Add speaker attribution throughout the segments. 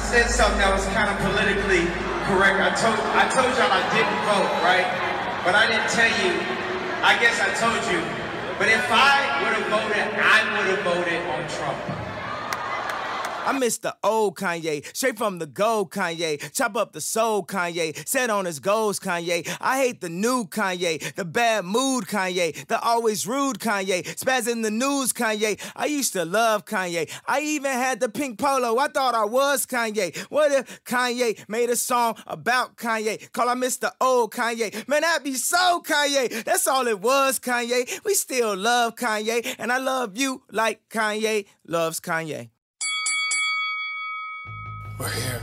Speaker 1: said something that was kind of politically correct. I told y'all I didn't vote, right? But I didn't tell you. I guess I told you. But if I would have voted, I would have voted on Trump.
Speaker 2: I miss the old Kanye, straight from the gold Kanye. Chop up the soul Kanye, set on his goals Kanye. I hate the new Kanye, the bad mood Kanye, the always rude Kanye, spaz in the news Kanye. I used to love Kanye. I even had the pink polo. I thought I was Kanye. What if Kanye made a song about Kanye? Call I miss the old Kanye. Man, that'd be so Kanye. That's all it was, Kanye. We still love Kanye, and I love you like Kanye loves Kanye.
Speaker 3: We're here.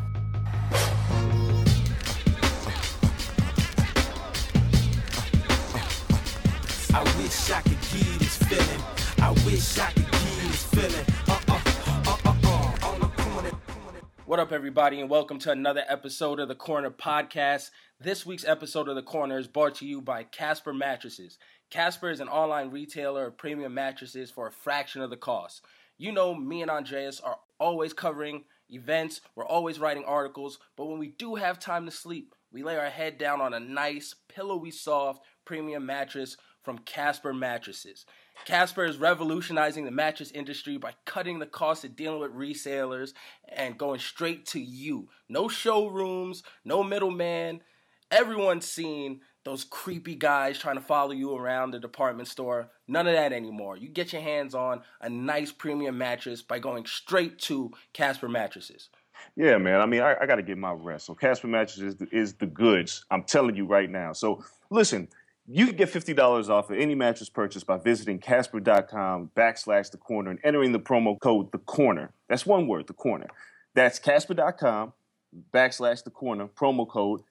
Speaker 2: I wish I could give you this feeling. I wish I could give you this feeling. On the corner.
Speaker 4: What up, everybody, and welcome to another episode of the Corner Podcast. This week's episode of the Corner is brought to you by Casper Mattresses. Casper is an online retailer of premium mattresses for a fraction of the cost. You know, me and Andreas are always covering events, we're always writing articles, but when we do have time to sleep, we lay our head down on a nice, pillowy soft, premium mattress from Casper Mattresses. Casper is revolutionizing the mattress industry by cutting the cost of dealing with resellers and going straight to you. No showrooms, no middleman. Everyone's seen those creepy guys trying to follow you around the department store. None of that anymore. You get your hands on a nice premium mattress by going straight to Casper Mattresses.
Speaker 5: Yeah, man. I mean, I got to get my rest. So Casper Mattresses is the goods. I'm telling you right now. So listen, you can get $50 off of any mattress purchase by visiting Casper.com/The Corner and entering the promo code The Corner. That's one word, The Corner. That's Casper.com/The Corner, promo code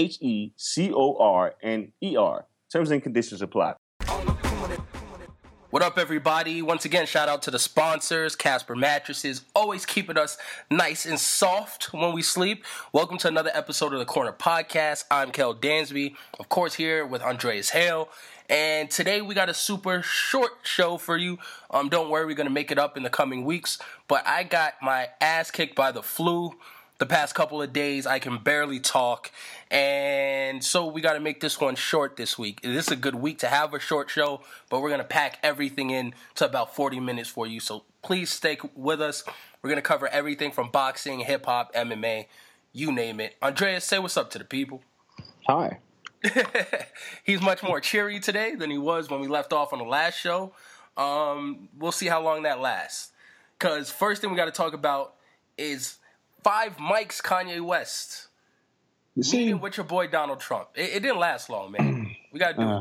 Speaker 5: TheCorner. Terms and conditions apply.
Speaker 4: What up, everybody? Once again, shout out to the sponsors, Casper Mattresses, always keeping us nice and soft when we sleep. Welcome to another episode of the Corner Podcast. I'm Kel Dansby, of course, here with Andreas Hale. And today we got a super short show for you. Don't worry, we're going to make it up in the coming weeks. But I got my ass kicked by the flu. The past couple of days, I can barely talk, and so we got to make this one short this week. This is a good week to have a short show, but we're going to pack everything in to about 40 minutes for you, so please stay with us. We're going to cover everything from boxing, hip-hop, MMA, you name it. Andreas, say what's up to the people.
Speaker 6: Hi.
Speaker 4: He's much more cheery today than he was when we left off on the last show. We'll see how long that lasts, because first thing we got to talk about is 5 mics Kanye West. Meeting with your boy Donald Trump. It didn't last long, man. We got to do it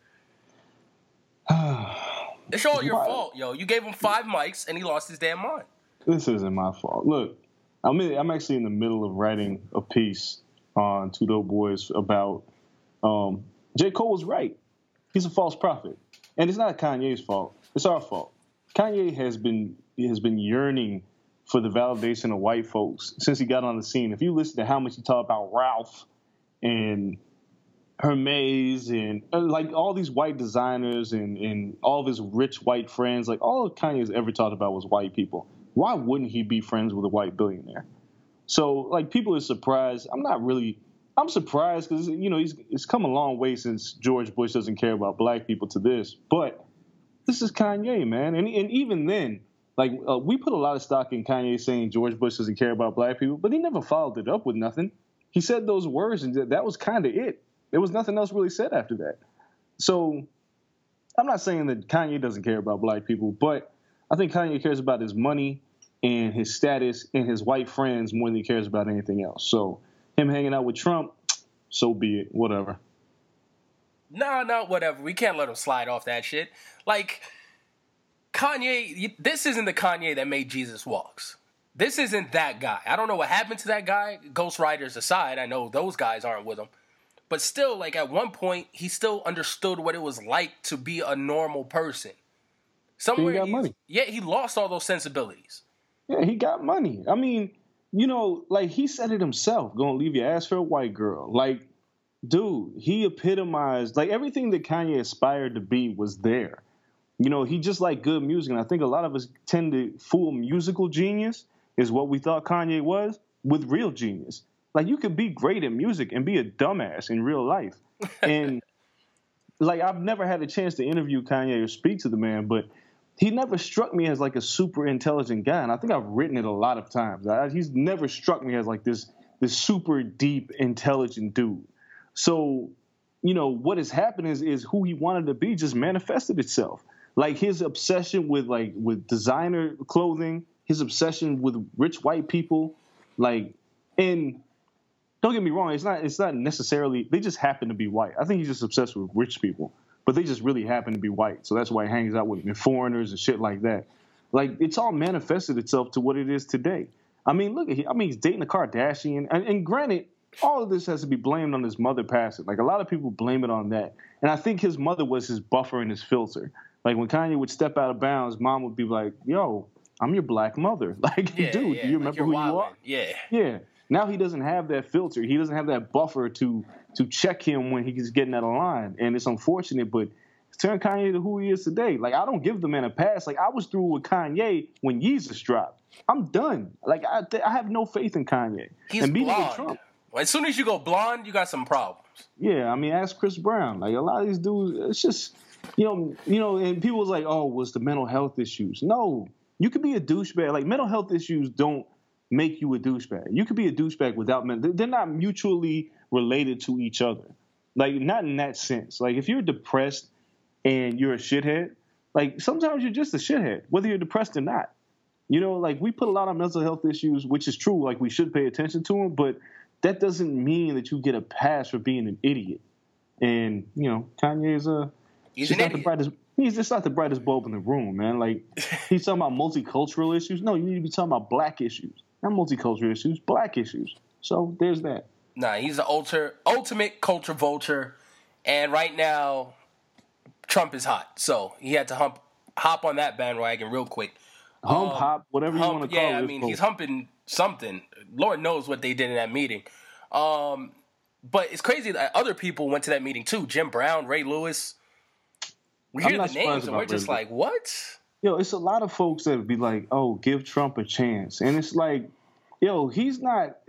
Speaker 4: to you. It's all your fault, yo. You gave him 5 mics and he lost his damn mind.
Speaker 6: This isn't my fault. Look, I'm actually in the middle of writing a piece on Two Dope Boys about J. Cole was right. He's a false prophet. And it's not Kanye's fault. It's our fault. Kanye has been yearning for the validation of white folks since he got on the scene. If you listen to how much he talked about Ralph and Hermes and like all these white designers and all of his rich white friends, like all Kanye's ever talked about was white people. Why wouldn't he be friends with a white billionaire? So like people are surprised. I'm surprised because, you know, it's come a long way since George Bush doesn't care about black people to this. But this is Kanye, man. And even then, like, we put a lot of stock in Kanye saying George Bush doesn't care about black people, but he never followed it up with nothing. He said those words, and that was kind of it. There was nothing else really said after that. So I'm not saying that Kanye doesn't care about black people, but I think Kanye cares about his money and his status and his white friends more than he cares about anything else. So him hanging out with Trump, so be it. Whatever.
Speaker 4: No, whatever. We can't let him slide off that shit. Like, Kanye, this isn't the Kanye that made Jesus Walks. This isn't that guy. I don't know what happened to that guy. Ghost Riders aside, I know those guys aren't with him. But still, like, at one point, he still understood what it was like to be a normal person. Somewhere
Speaker 6: he got money.
Speaker 4: Yeah, he lost all those sensibilities.
Speaker 6: Yeah, he got money. I mean, you know, like, he said it himself, gonna leave your ass for a white girl. Like, dude, he epitomized, like, everything that Kanye aspired to be was there. You know, he just liked good music, and I think a lot of us tend to fool musical genius is what we thought Kanye was with real genius. Like, you could be great at music and be a dumbass in real life. And, like, I've never had a chance to interview Kanye or speak to the man, but he never struck me as, like, a super intelligent guy. And I think I've written it a lot of times. He's never struck me as, like, this super deep, intelligent dude. So, you know, what has happened is who he wanted to be just manifested itself. Like, his obsession with designer clothing, his obsession with rich white people, like, and don't get me wrong, it's not necessarily, they just happen to be white. I think he's just obsessed with rich people, but they just really happen to be white. So that's why he hangs out with foreigners and shit like that. Like, it's all manifested itself to what it is today. I mean, look at him. I mean, he's dating a Kardashian. And granted, all of this has to be blamed on his mother passing. Like, a lot of people blame it on that. And I think his mother was his buffer and his filter. Like, when Kanye would step out of bounds, mom would be like, yo, I'm your black mother. Like, dude, do you remember who you are?
Speaker 4: Yeah.
Speaker 6: Yeah. Now he doesn't have that filter. He doesn't have that buffer to check him when he's getting out of line. And it's unfortunate, but it's turned Kanye to who he is today. Like, I don't give the man a pass. Like, I was through with Kanye when Yeezus dropped. I'm done. Like, I have no faith in Kanye.
Speaker 4: He's blonde. As soon as you go blonde, you got some problems.
Speaker 6: Yeah, I mean, ask Chris Brown. Like, a lot of these dudes, it's just, you know, and people was like, oh, was the mental health issues? No, you could be a douchebag. Like, mental health issues don't make you a douchebag. You could be a douchebag without they're not mutually related to each other. Like, not in that sense. Like, if you're depressed and you're a shithead, like, sometimes you're just a shithead, whether you're depressed or not. You know, like, we put a lot of mental health issues, which is true. Like, we should pay attention to them, but that doesn't mean that you get a pass for being an idiot. And, you know, Kanye is he's just not the brightest bulb in the room, man. Like, he's talking about multicultural issues. No, you need to be talking about black issues. Not multicultural issues, black issues. So there's that.
Speaker 4: Nah, he's the ultimate culture vulture. And right now, Trump is hot. So he had to hop on that bandwagon real quick.
Speaker 6: Hop, whatever you want to call it.
Speaker 4: Yeah, I mean, he's humping something. Lord knows what they did in that meeting. But it's crazy that other people went to that meeting too. Jim Brown, Ray Lewis. We hear the names and we're just like, what?
Speaker 6: Yo, it's a lot of folks that would be like, oh, give Trump a chance. And it's like, yo, he's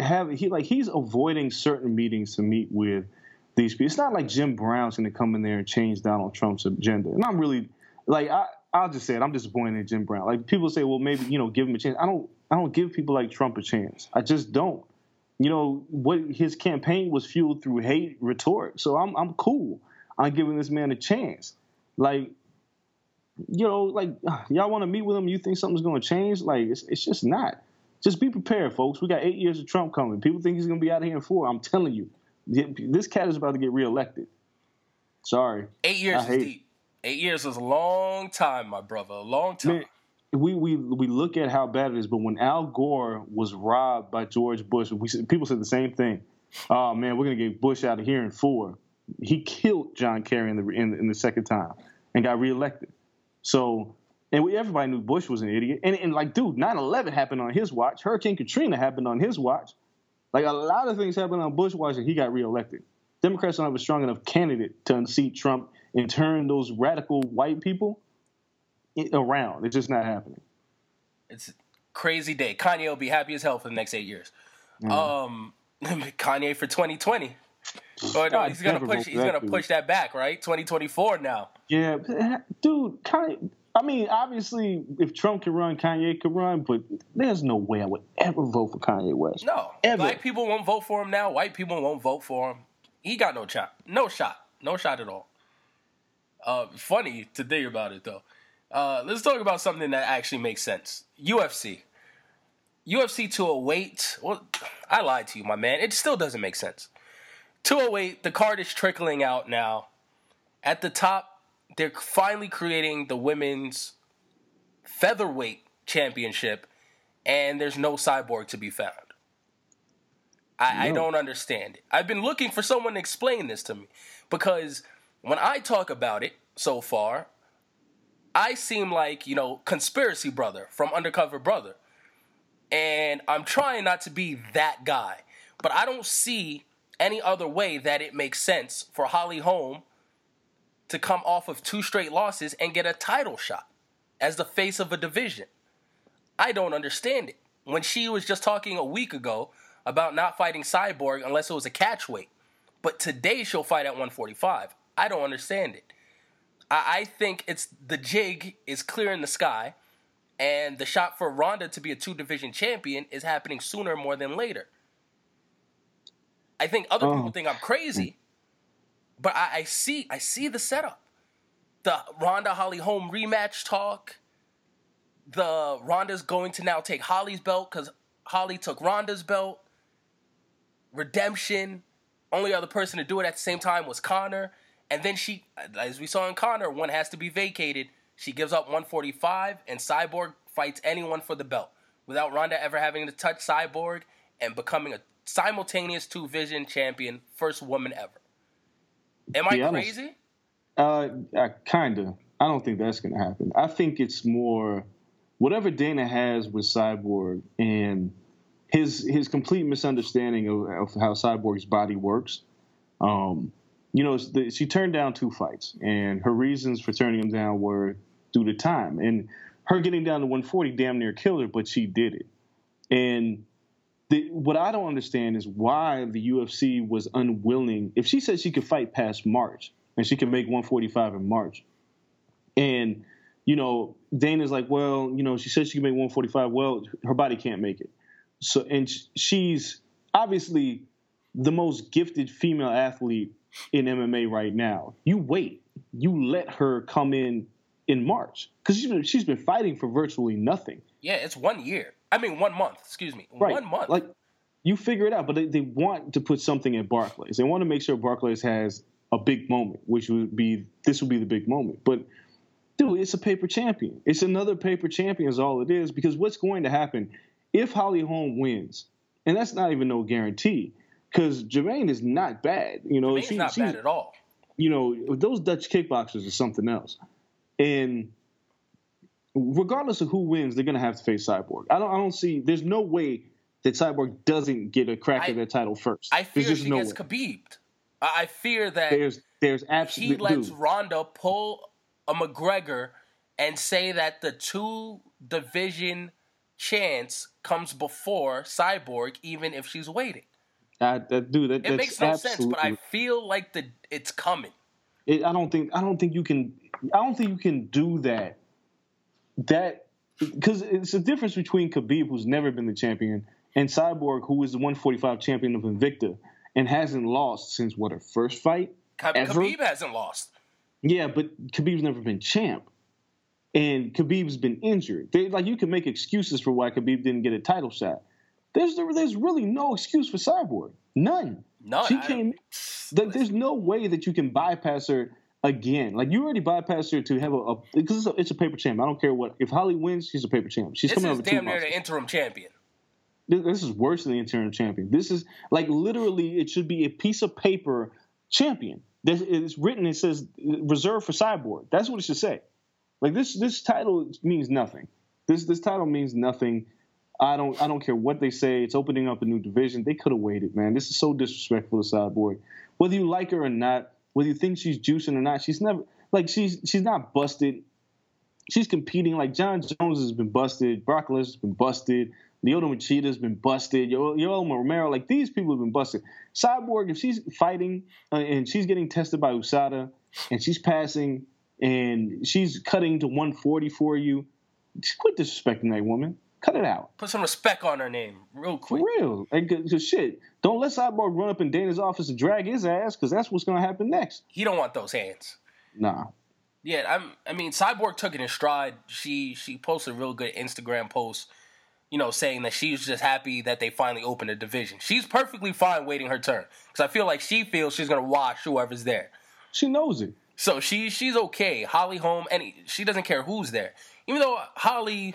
Speaker 6: avoiding certain meetings to meet with these people. It's not like Jim Brown's going to come in there and change Donald Trump's agenda. And I'm really, like, I'll just say it. I'm disappointed in Jim Brown. Like, people say, well, maybe, you know, give him a chance. I don't give people like Trump a chance. I just don't. You know, what his campaign was fueled through hate rhetoric. So I'm cool on giving this man a chance. Like, you know, like, y'all want to meet with him? You think something's going to change? Like, it's just not. Just be prepared, folks. We got 8 years of Trump coming. People think he's going to be out of here in 4. I'm telling you, this cat is about to get reelected. Sorry.
Speaker 4: 8 years is deep. 8 years is a long time, my brother. A long time.
Speaker 6: Man, we look at how bad it is, but when Al Gore was robbed by George Bush, people said the same thing. Oh, man, we're going to get Bush out of here in 4. He killed John Kerry in the second time and got reelected. So, and everybody knew Bush was an idiot. And like, dude, 9/11 happened on his watch. Hurricane Katrina happened on his watch. Like, a lot of things happened on Bush's watch, and he got reelected. Democrats don't have a strong enough candidate to unseat Trump and turn those radical white people around. It's just not happening.
Speaker 4: It's a crazy day. Kanye will be happy as hell for the next 8 years. Kanye for 2020. Oh, no, he's gonna push that back, right? 2024 now.
Speaker 6: Yeah, dude, Kanye. I mean, obviously, if Trump can run, Kanye can run, but there's no way I would ever vote for Kanye West.
Speaker 4: No,
Speaker 6: ever.
Speaker 4: Black people won't vote for him now. White people won't vote for him. He got no shot. No shot at all. Funny to think about it though. Let's talk about something that actually makes sense. UFC 208. Well, I lied to you, my man. It still doesn't make sense. 208, the card is trickling out now. At the top, they're finally creating the women's featherweight championship, and there's no Cyborg to be found. I don't understand it. I've been looking for someone to explain this to me, because when I talk about it so far, I seem like, you know, conspiracy brother from Undercover Brother. And I'm trying not to be that guy, but I don't see any other way that it makes sense for Holly Holm to come off of 2 straight losses and get a title shot as the face of a division. I don't understand it. when she was just talking a week ago about not fighting Cyborg unless it was a catch weight. But today she'll fight at 145. I don't understand it. I think it's the jig is clear in the sky, and the shot for Ronda to be a 2-division champion is happening sooner more than later. I think other people think I'm crazy, but I see the setup. The Ronda Holly Holm rematch talk. The Ronda's going to now take Holly's belt because Holly took Ronda's belt. Redemption. Only other person to do it at the same time was Conor. And then she, as we saw in Conor, one has to be vacated. She gives up 145, and Cyborg fights anyone for the belt without Ronda ever having to touch Cyborg and becoming a simultaneous 2-division champion, first woman ever. Am I crazy?
Speaker 6: Kinda. I don't think that's going to happen. I think it's more whatever Dana has with Cyborg and his complete misunderstanding of how Cyborg's body works. She turned down 2 fights, and her reasons for turning them down were due to time. And her getting down to 140 damn near killed her, but she did it. And what I don't understand is why the UFC was unwilling. If she said she could fight past March and she could make 145 in March, and Dana's like, well, she said she can make 145. Well, her body can't make it. So, and she's obviously the most gifted female athlete in MMA right now. You wait. You let her come in March because she's been fighting for virtually nothing.
Speaker 4: Yeah, it's 1 year. 1 month. Excuse me.
Speaker 6: Right.
Speaker 4: 1 month.
Speaker 6: Like, you figure it out, but they want to put something at Barclays. They want to make sure Barclays has a big moment, which would be the big moment. But dude, it's a paper champion. It's another paper champion is all it is, because what's going to happen if Holly Holm wins, and that's not even no guarantee, because Jermaine is not bad.
Speaker 4: Jermaine's not bad at all.
Speaker 6: Those Dutch kickboxers are something else. And regardless of who wins, they're going to have to face Cyborg. I don't see. There's no way that Cyborg doesn't get a crack at that title first.
Speaker 4: I fear she gets Khabib'd. I fear that
Speaker 6: there's absolutely
Speaker 4: he lets Ronda pull a McGregor and say that the 2-division chance comes before Cyborg, even if she's waiting.
Speaker 6: It
Speaker 4: makes no sense, but I feel like it's coming.
Speaker 6: I don't think you can do that. Because it's a difference between Khabib, who's never been the champion, and Cyborg, who is the 145 champion of Invicta and hasn't lost since her first fight.
Speaker 4: Khabib hasn't lost.
Speaker 6: Yeah, but Khabib's never been champ, and Khabib's been injured. You can make excuses for why Khabib didn't get a title shot. There's really no excuse for Cyborg. None. She came. There's no way that you can bypass her again. You already bypassed her to have because it's a paper champ. I don't care what. If Holly wins, she's a paper champ. She's coming over. This is
Speaker 4: damn near the interim champion.
Speaker 6: This is worse than the interim champion. This is literally it should be a piece of paper champion. It's written. It says reserved for Cyborg. That's what it should say. This title means nothing. This title means nothing. I don't care what they say. It's opening up a new division. They could have waited, man. This is so disrespectful to Cyborg. Whether you like her or not, whether you think she's juicing or not, she's never she's not busted. She's competing. John Jones has been busted. Brock Lesnar's been busted. Lyoto Machida's been busted. Yoel Romero, these people have been busted. Cyborg, if she's fighting and she's getting tested by USADA and she's passing and she's cutting to 140 for you, just quit disrespecting that woman. Cut it out.
Speaker 4: Put some respect on her name real quick.
Speaker 6: For real. Because shit, don't let Cyborg run up in Dana's office and drag his ass, because that's what's going to happen next.
Speaker 4: He don't want those hands.
Speaker 6: Nah.
Speaker 4: Yeah, Cyborg took it in stride. She posted a real good Instagram post, saying that she's just happy that they finally opened a division. She's perfectly fine waiting her turn, because I feel like she feels she's going to wash whoever's there.
Speaker 6: She knows it.
Speaker 4: So she's okay. Holly Holm, she doesn't care who's there. Even though Holly,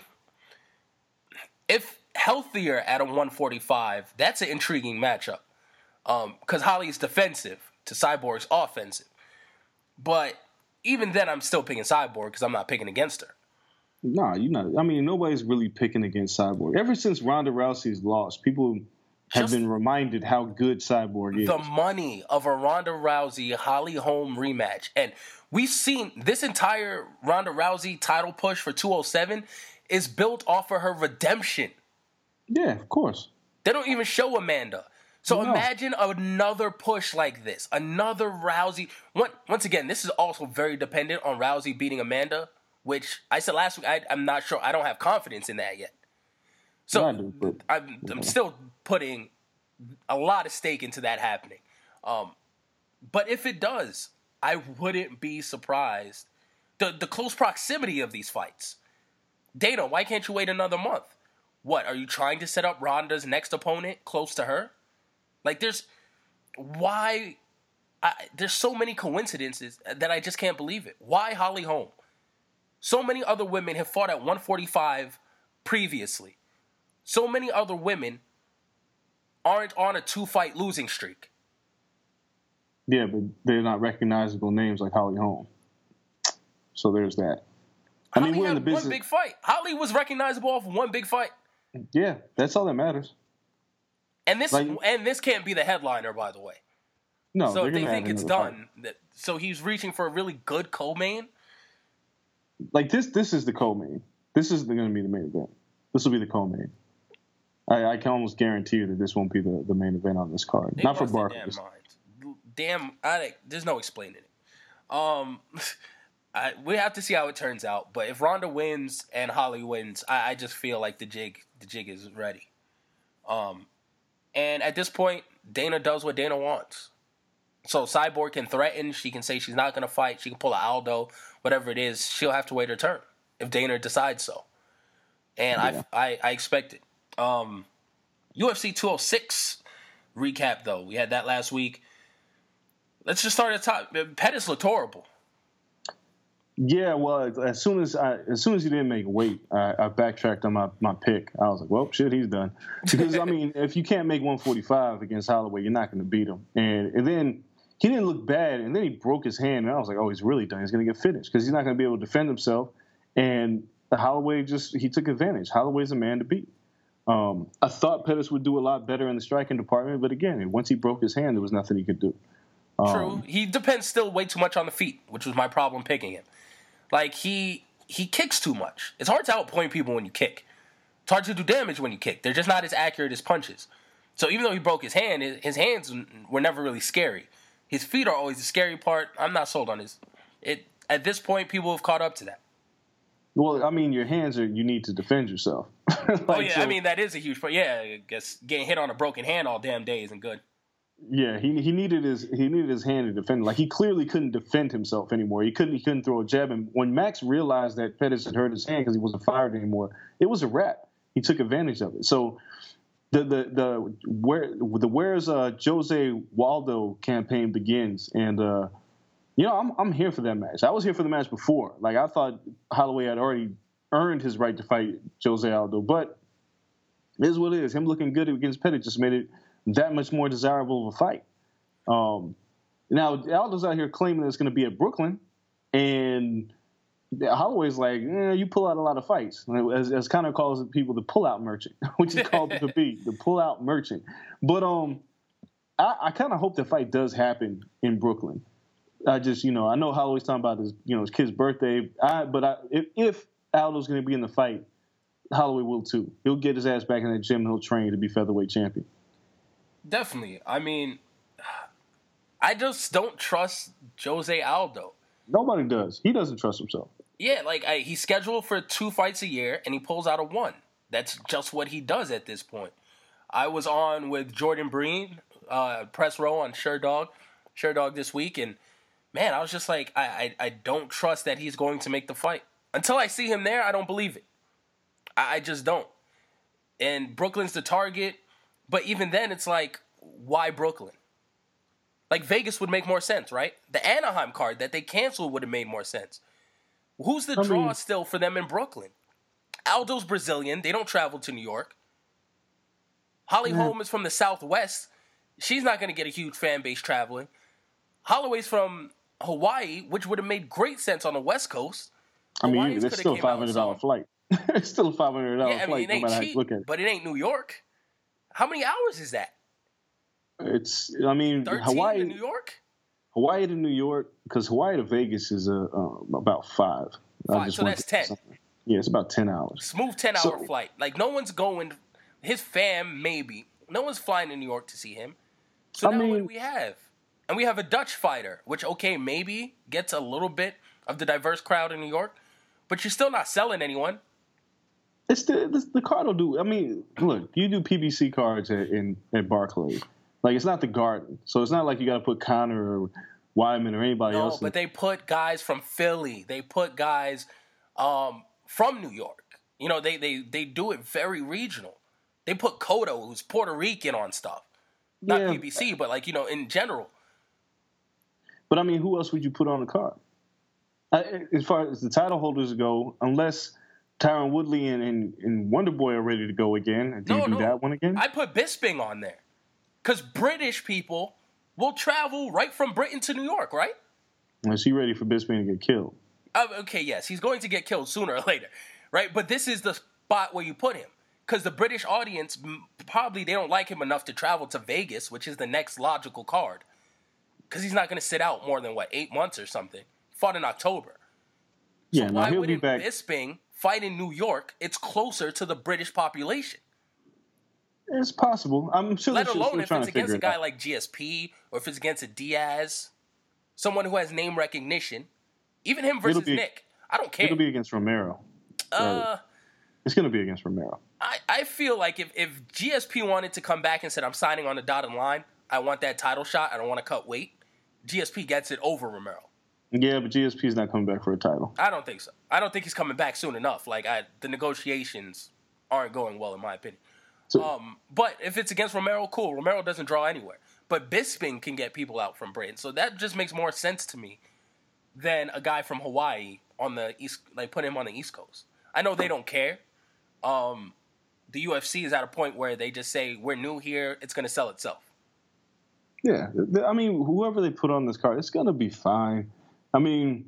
Speaker 4: if healthier at a 145, that's an intriguing matchup. Because Holly's defensive to Cyborg's offensive. But even then, I'm still picking Cyborg because I'm not picking against her.
Speaker 6: Nah, you're not. Nobody's really picking against Cyborg. Ever since Ronda Rousey's lost, people have been reminded how good Cyborg is.
Speaker 4: The money of a Ronda Rousey Holly Holm rematch. And we've seen this entire Ronda Rousey title push for 207 is built off of her redemption.
Speaker 6: Yeah, of course.
Speaker 4: They don't even show Amanda. So
Speaker 6: No.
Speaker 4: imagine another push like this. Another Rousey. Once again, this is also very dependent on Rousey beating Amanda, which I said last week, I'm not sure. I don't have confidence in that yet. So
Speaker 6: I do, but,
Speaker 4: I'm still putting a lot of stake into that happening. But if it does, I wouldn't be surprised. The close proximity of these fights. Dana, why can't you wait another month? What, are you trying to set up Ronda's next opponent close to her? Like, there's so many coincidences that I just can't believe it. Why Holly Holm? So many other women have fought at 145 previously. So many other women aren't on a 2-fight losing streak.
Speaker 6: Yeah, but they're not recognizable names like Holly Holm. So there's that.
Speaker 4: Holly we're in the business. One big fight. Holly was recognizable off of one big fight.
Speaker 6: Yeah, that's all that matters.
Speaker 4: And this can't be the headliner, by the way.
Speaker 6: No,
Speaker 4: so if they think it's done, so he's reaching for a really good co-main.
Speaker 6: Like this is the co-main. This is going to be the main event. This will be the co-main. I can almost guarantee you that this won't be the main event on this card. Not for Barclays.
Speaker 4: There's no explaining it. We have to see how it turns out. But if Ronda wins and Holly wins, I just feel like the jig is ready. And at this point, Dana does what Dana wants. So Cyborg can threaten. She can say she's not going to fight. She can pull an Aldo, whatever it is. She'll have to wait her turn if Dana decides so. And yeah. I expect it. UFC 206 recap, though. We had that last week. Let's just start at the top. Pettis looked horrible.
Speaker 6: Yeah, well, as soon as he didn't make weight, I backtracked on my pick. I was like, well, shit, he's done. Because, I mean, if you can't make 145 against Holloway, you're not going to beat him. And then he didn't look bad, and then he broke his hand, and I was like, oh, he's really done. He's going to get finished because he's not going to be able to defend himself. And Holloway he took advantage. Holloway's a man to beat. I thought Pettis would do a lot better in the striking department, but again, once he broke his hand, there was nothing he could do.
Speaker 4: True. He depends still way too much on the feet, which was my problem picking him. Like, he kicks too much. It's hard to outpoint people when you kick. It's hard to do damage when you kick. They're just not as accurate as punches. So even though he broke his hands were never really scary. His feet are always the scary part. I'm not sold on his. At this point, people have caught up to that.
Speaker 6: Well, I mean, your hands you need to defend yourself.
Speaker 4: I mean, that is a huge part. Yeah, I guess getting hit on a broken hand all damn day isn't good.
Speaker 6: Yeah, he needed his hand to defend. Like, he clearly couldn't defend himself anymore. He couldn't throw a jab. And when Max realized that Pettis had hurt his hand because he wasn't fired anymore, it was a wrap. He took advantage of it. So the Where's Jose Waldo campaign begins, and I'm here for that match. I was here for the match before. Like, I thought Holloway had already earned his right to fight Jose Aldo, but it is what it is. Him looking good against Pettis just made it that much more desirable of a fight. Now, Aldo's out here claiming that it's going to be at Brooklyn, and Holloway's like, you pull out a lot of fights. As Conor calls people, the pull-out merchant, which is called to be, the pull-out merchant. But I kind of hope the fight does happen in Brooklyn. I just, I know Holloway's talking about his kid's birthday, if Aldo's going to be in the fight, Holloway will too. He'll get his ass back in the gym and he'll train to be featherweight champion.
Speaker 4: Definitely. I mean, I just don't trust Jose Aldo.
Speaker 6: Nobody does. He doesn't trust himself.
Speaker 4: Yeah, like he's scheduled for 2 fights a year, and he pulls out a 1. That's just what he does at this point. I was on with Jordan Breen, press row on Sherdog this week, and man, I was just like, I don't trust that he's going to make the fight. Until I see him there, I don't believe it. I just don't. And Brooklyn's the target. But even then, it's like, why Brooklyn? Like, Vegas would make more sense, right? The Anaheim card that they canceled would have made more sense. Who's the draw still for them in Brooklyn? Aldo's Brazilian. They don't travel to New York. Holly Holm is from the Southwest. She's not going to get a huge fan base traveling. Holloway's from Hawaii, which would have made great sense on the West Coast.
Speaker 6: I mean, it's still a $500 flight. It's still a $500 flight, no matter how you look at it.
Speaker 4: But it ain't New York. How many hours is that?
Speaker 6: Hawaii
Speaker 4: to New York?
Speaker 6: Hawaii to New York, because Hawaii to Vegas is about 5.
Speaker 4: So that's 10.
Speaker 6: Yeah, it's about 10 hours.
Speaker 4: Smooth 10-hour flight. Like, no one's going his fam, maybe. No one's flying to New York to see him. So now what do we have? And we have a Dutch fighter, which, okay, maybe gets a little bit of the diverse crowd in New York, but you're still not selling anyone.
Speaker 6: It's the card will do. I mean, look, you do PBC cards at Barclays. Like, it's not the Garden. So it's not like you got to put Conor or Wyman or anybody else.
Speaker 4: No, but they put guys from Philly. They put guys from New York. You know, they do it very regional. They put Cotto, who's Puerto Rican, on stuff. Not PBC, but, like, you know, in general.
Speaker 6: But, I mean, who else would you put on the card? As far as the title holders go, unless Tyron Woodley and Wonder Boy are ready to go again. Do you do that one again?
Speaker 4: I put Bisping on there. Because British people will travel right from Britain to New York, right?
Speaker 6: Is he ready for Bisping to get killed?
Speaker 4: Okay, yes. He's going to get killed sooner or later, right? But this is the spot where you put him. Because the British audience, probably they don't like him enough to travel to Vegas, which is the next logical card. Because he's not going to sit out more than, 8 months or something. Fought in October. So why wouldn't Bisping fight in New York? It's closer to the British population.
Speaker 6: It's possible. I'm sure.
Speaker 4: Let alone if it's against a guy like GSP or if it's against a Diaz, someone who has name recognition. Even him versus Nick. I don't care.
Speaker 6: It'll be against Romero. It's going to be against Romero.
Speaker 4: I feel like if GSP wanted to come back and said, I'm signing on the dotted line, I want that title shot, I don't want to cut weight, GSP gets it over Romero.
Speaker 6: Yeah, but GSP's not coming back for a title.
Speaker 4: I don't think so. I don't think he's coming back soon enough. Like, the negotiations aren't going well, in my opinion. But if it's against Romero, cool. Romero doesn't draw anywhere. But Bisping can get people out from Britain. So that just makes more sense to me than a guy from Hawaii on the East, like put him on the East Coast. I know they don't care. The UFC is at a point where they just say, we're new here, it's going to sell itself.
Speaker 6: Yeah. I mean, whoever they put on this card, it's going to be fine. I mean,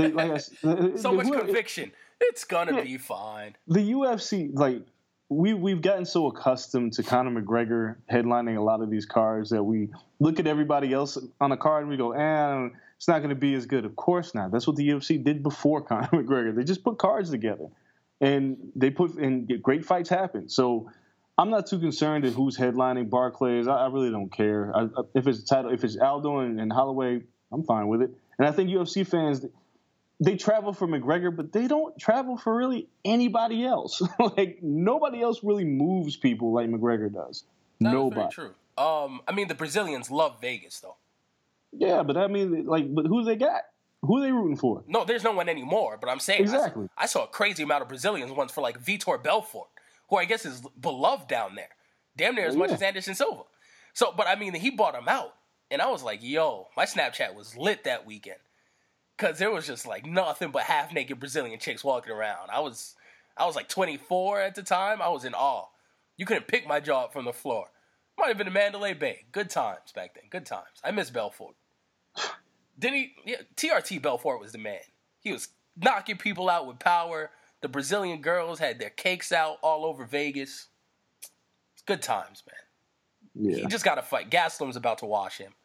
Speaker 4: so much conviction. It's going to be fine.
Speaker 6: The UFC, like, we've gotten so accustomed to Conor McGregor headlining a lot of these cards that we look at everybody else on a card and we go, it's not going to be as good. Of course not. That's what the UFC did before Conor McGregor. They just put cards together. And great fights happen. So I'm not too concerned at who's headlining Barclays. I really don't care. If it's Aldo and Holloway, I'm fine with it. And I think UFC fans, they travel for McGregor, but they don't travel for really anybody else. Like, nobody else really moves people like McGregor does. Nobody.
Speaker 4: That's very true. I mean, the Brazilians love Vegas, though.
Speaker 6: Yeah, but I mean, but who they got? Who are they rooting for?
Speaker 4: No, there's no one anymore, but I'm saying
Speaker 6: exactly.
Speaker 4: I saw a crazy amount of Brazilians once for, like, Vitor Belfort, who I guess is beloved down there. Damn near as much as Anderson Silva. So, but I mean, he bought him out. And I was like, yo, my Snapchat was lit that weekend. Because there was just, like, nothing but half-naked Brazilian chicks walking around. I was like 24 at the time. I was in awe. You couldn't pick my jaw up from the floor. Might have been a Mandalay Bay. Good times back then. Good times. I miss Belfort. Didn't he? Yeah, TRT Belfort was the man. He was knocking people out with power. The Brazilian girls had their cakes out all over Vegas. It's good times, man.
Speaker 6: Yeah.
Speaker 4: He just got to fight. Gaslam's about to wash him.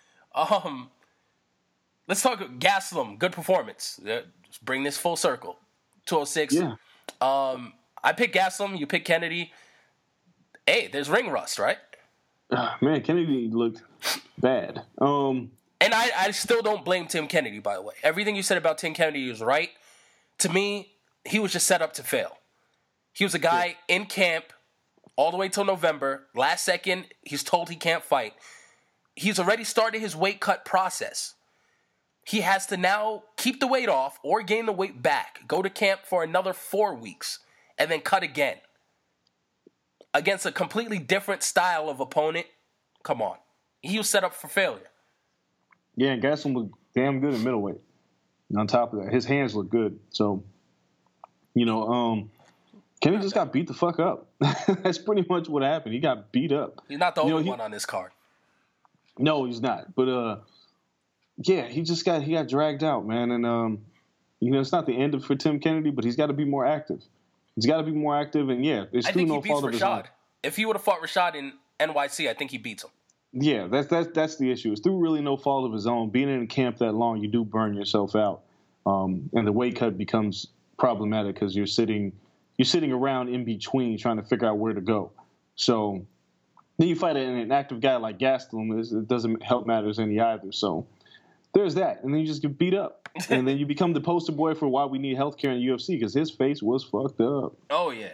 Speaker 4: Let's talk Gaslam. Good performance. Let's bring this full circle. 206.
Speaker 6: Yeah.
Speaker 4: I picked Gaslam. You picked Kennedy. Hey, there's ring rust, right?
Speaker 6: Man, Kennedy looked bad.
Speaker 4: And I still don't blame Tim Kennedy, by the way. Everything you said about Tim Kennedy is right. To me, he was just set up to fail. He was a guy in camp all the way till November. Last second, he's told he can't fight. He's already started his weight cut process. He has to now keep the weight off or gain the weight back. Go to camp for another 4 weeks and then cut again. Against a completely different style of opponent. Come on. He was set up for failure.
Speaker 6: Yeah, and Gaslam looked damn good at middleweight. And on top of that, his hands look good. So, Kenny just got beat the fuck up. That's pretty much what happened. He got beat up.
Speaker 4: He's not the only one on this card.
Speaker 6: No, he's not. But, he got dragged out, man. And, it's not the end for Tim Kennedy, but he's got to be more active. He's got to be more active, and it's through no fault of his own.
Speaker 4: If he would have fought Rashad in NYC, I think he beats him.
Speaker 6: Yeah, that's the issue. It's through really no fault of his own. Being in camp that long, you do burn yourself out, and the weight cut becomes problematic because you're sitting around in between trying to figure out where to go. So then you fight an active guy like Gastelum. It doesn't help matters any either. So there's that. And then you just get beat up. And then you become the poster boy for why we need healthcare in the UFC because his face was fucked up.
Speaker 4: Oh, yeah.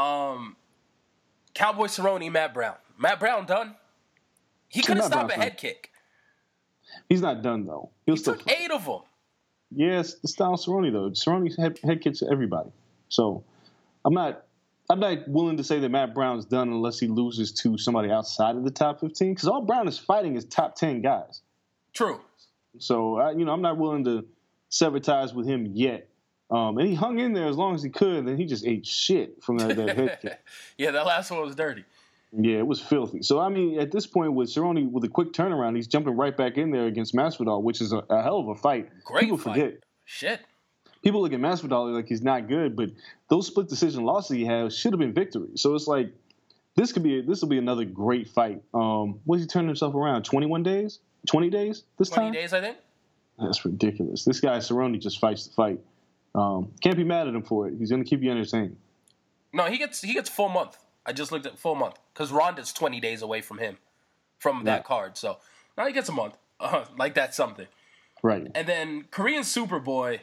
Speaker 4: Cowboy Cerrone, Matt Brown. Matt Brown done. He couldn't stop a head kick.
Speaker 6: He's not done, though.
Speaker 4: He took 8 of them.
Speaker 6: Yes, the style of Cerrone, though. Cerrone's head kicks everybody. So I'm not willing to say that Matt Brown's done unless he loses to somebody outside of the top 15 because all Brown is fighting is top 10 guys.
Speaker 4: True.
Speaker 6: So, I'm not willing to sever ties with him yet. And he hung in there as long as he could, and then he just ate shit from that head kick.
Speaker 4: Yeah, that last one was dirty.
Speaker 6: Yeah, it was filthy. So, at this point, with Cerrone, with a quick turnaround, he's jumping right back in there against Masvidal, which is a hell of a fight.
Speaker 4: Great
Speaker 6: People
Speaker 4: fight.
Speaker 6: forget.
Speaker 4: Shit.
Speaker 6: People look at Masvidal like he's not good, but those split decision losses he has should have been victories. So it's like this will be another great fight. What's he turning himself around? 21 days? 20 days this
Speaker 4: 20
Speaker 6: time?
Speaker 4: 20 days, I think.
Speaker 6: That's ridiculous. This guy Cerrone just fights the fight. Can't be mad at him for it. He's going to keep you entertained.
Speaker 4: No, he gets full month. I just looked at full month because Ronda's 20 days away from him, from that card. So now he gets a month. Like that's something.
Speaker 6: Right.
Speaker 4: And then Korean Superboy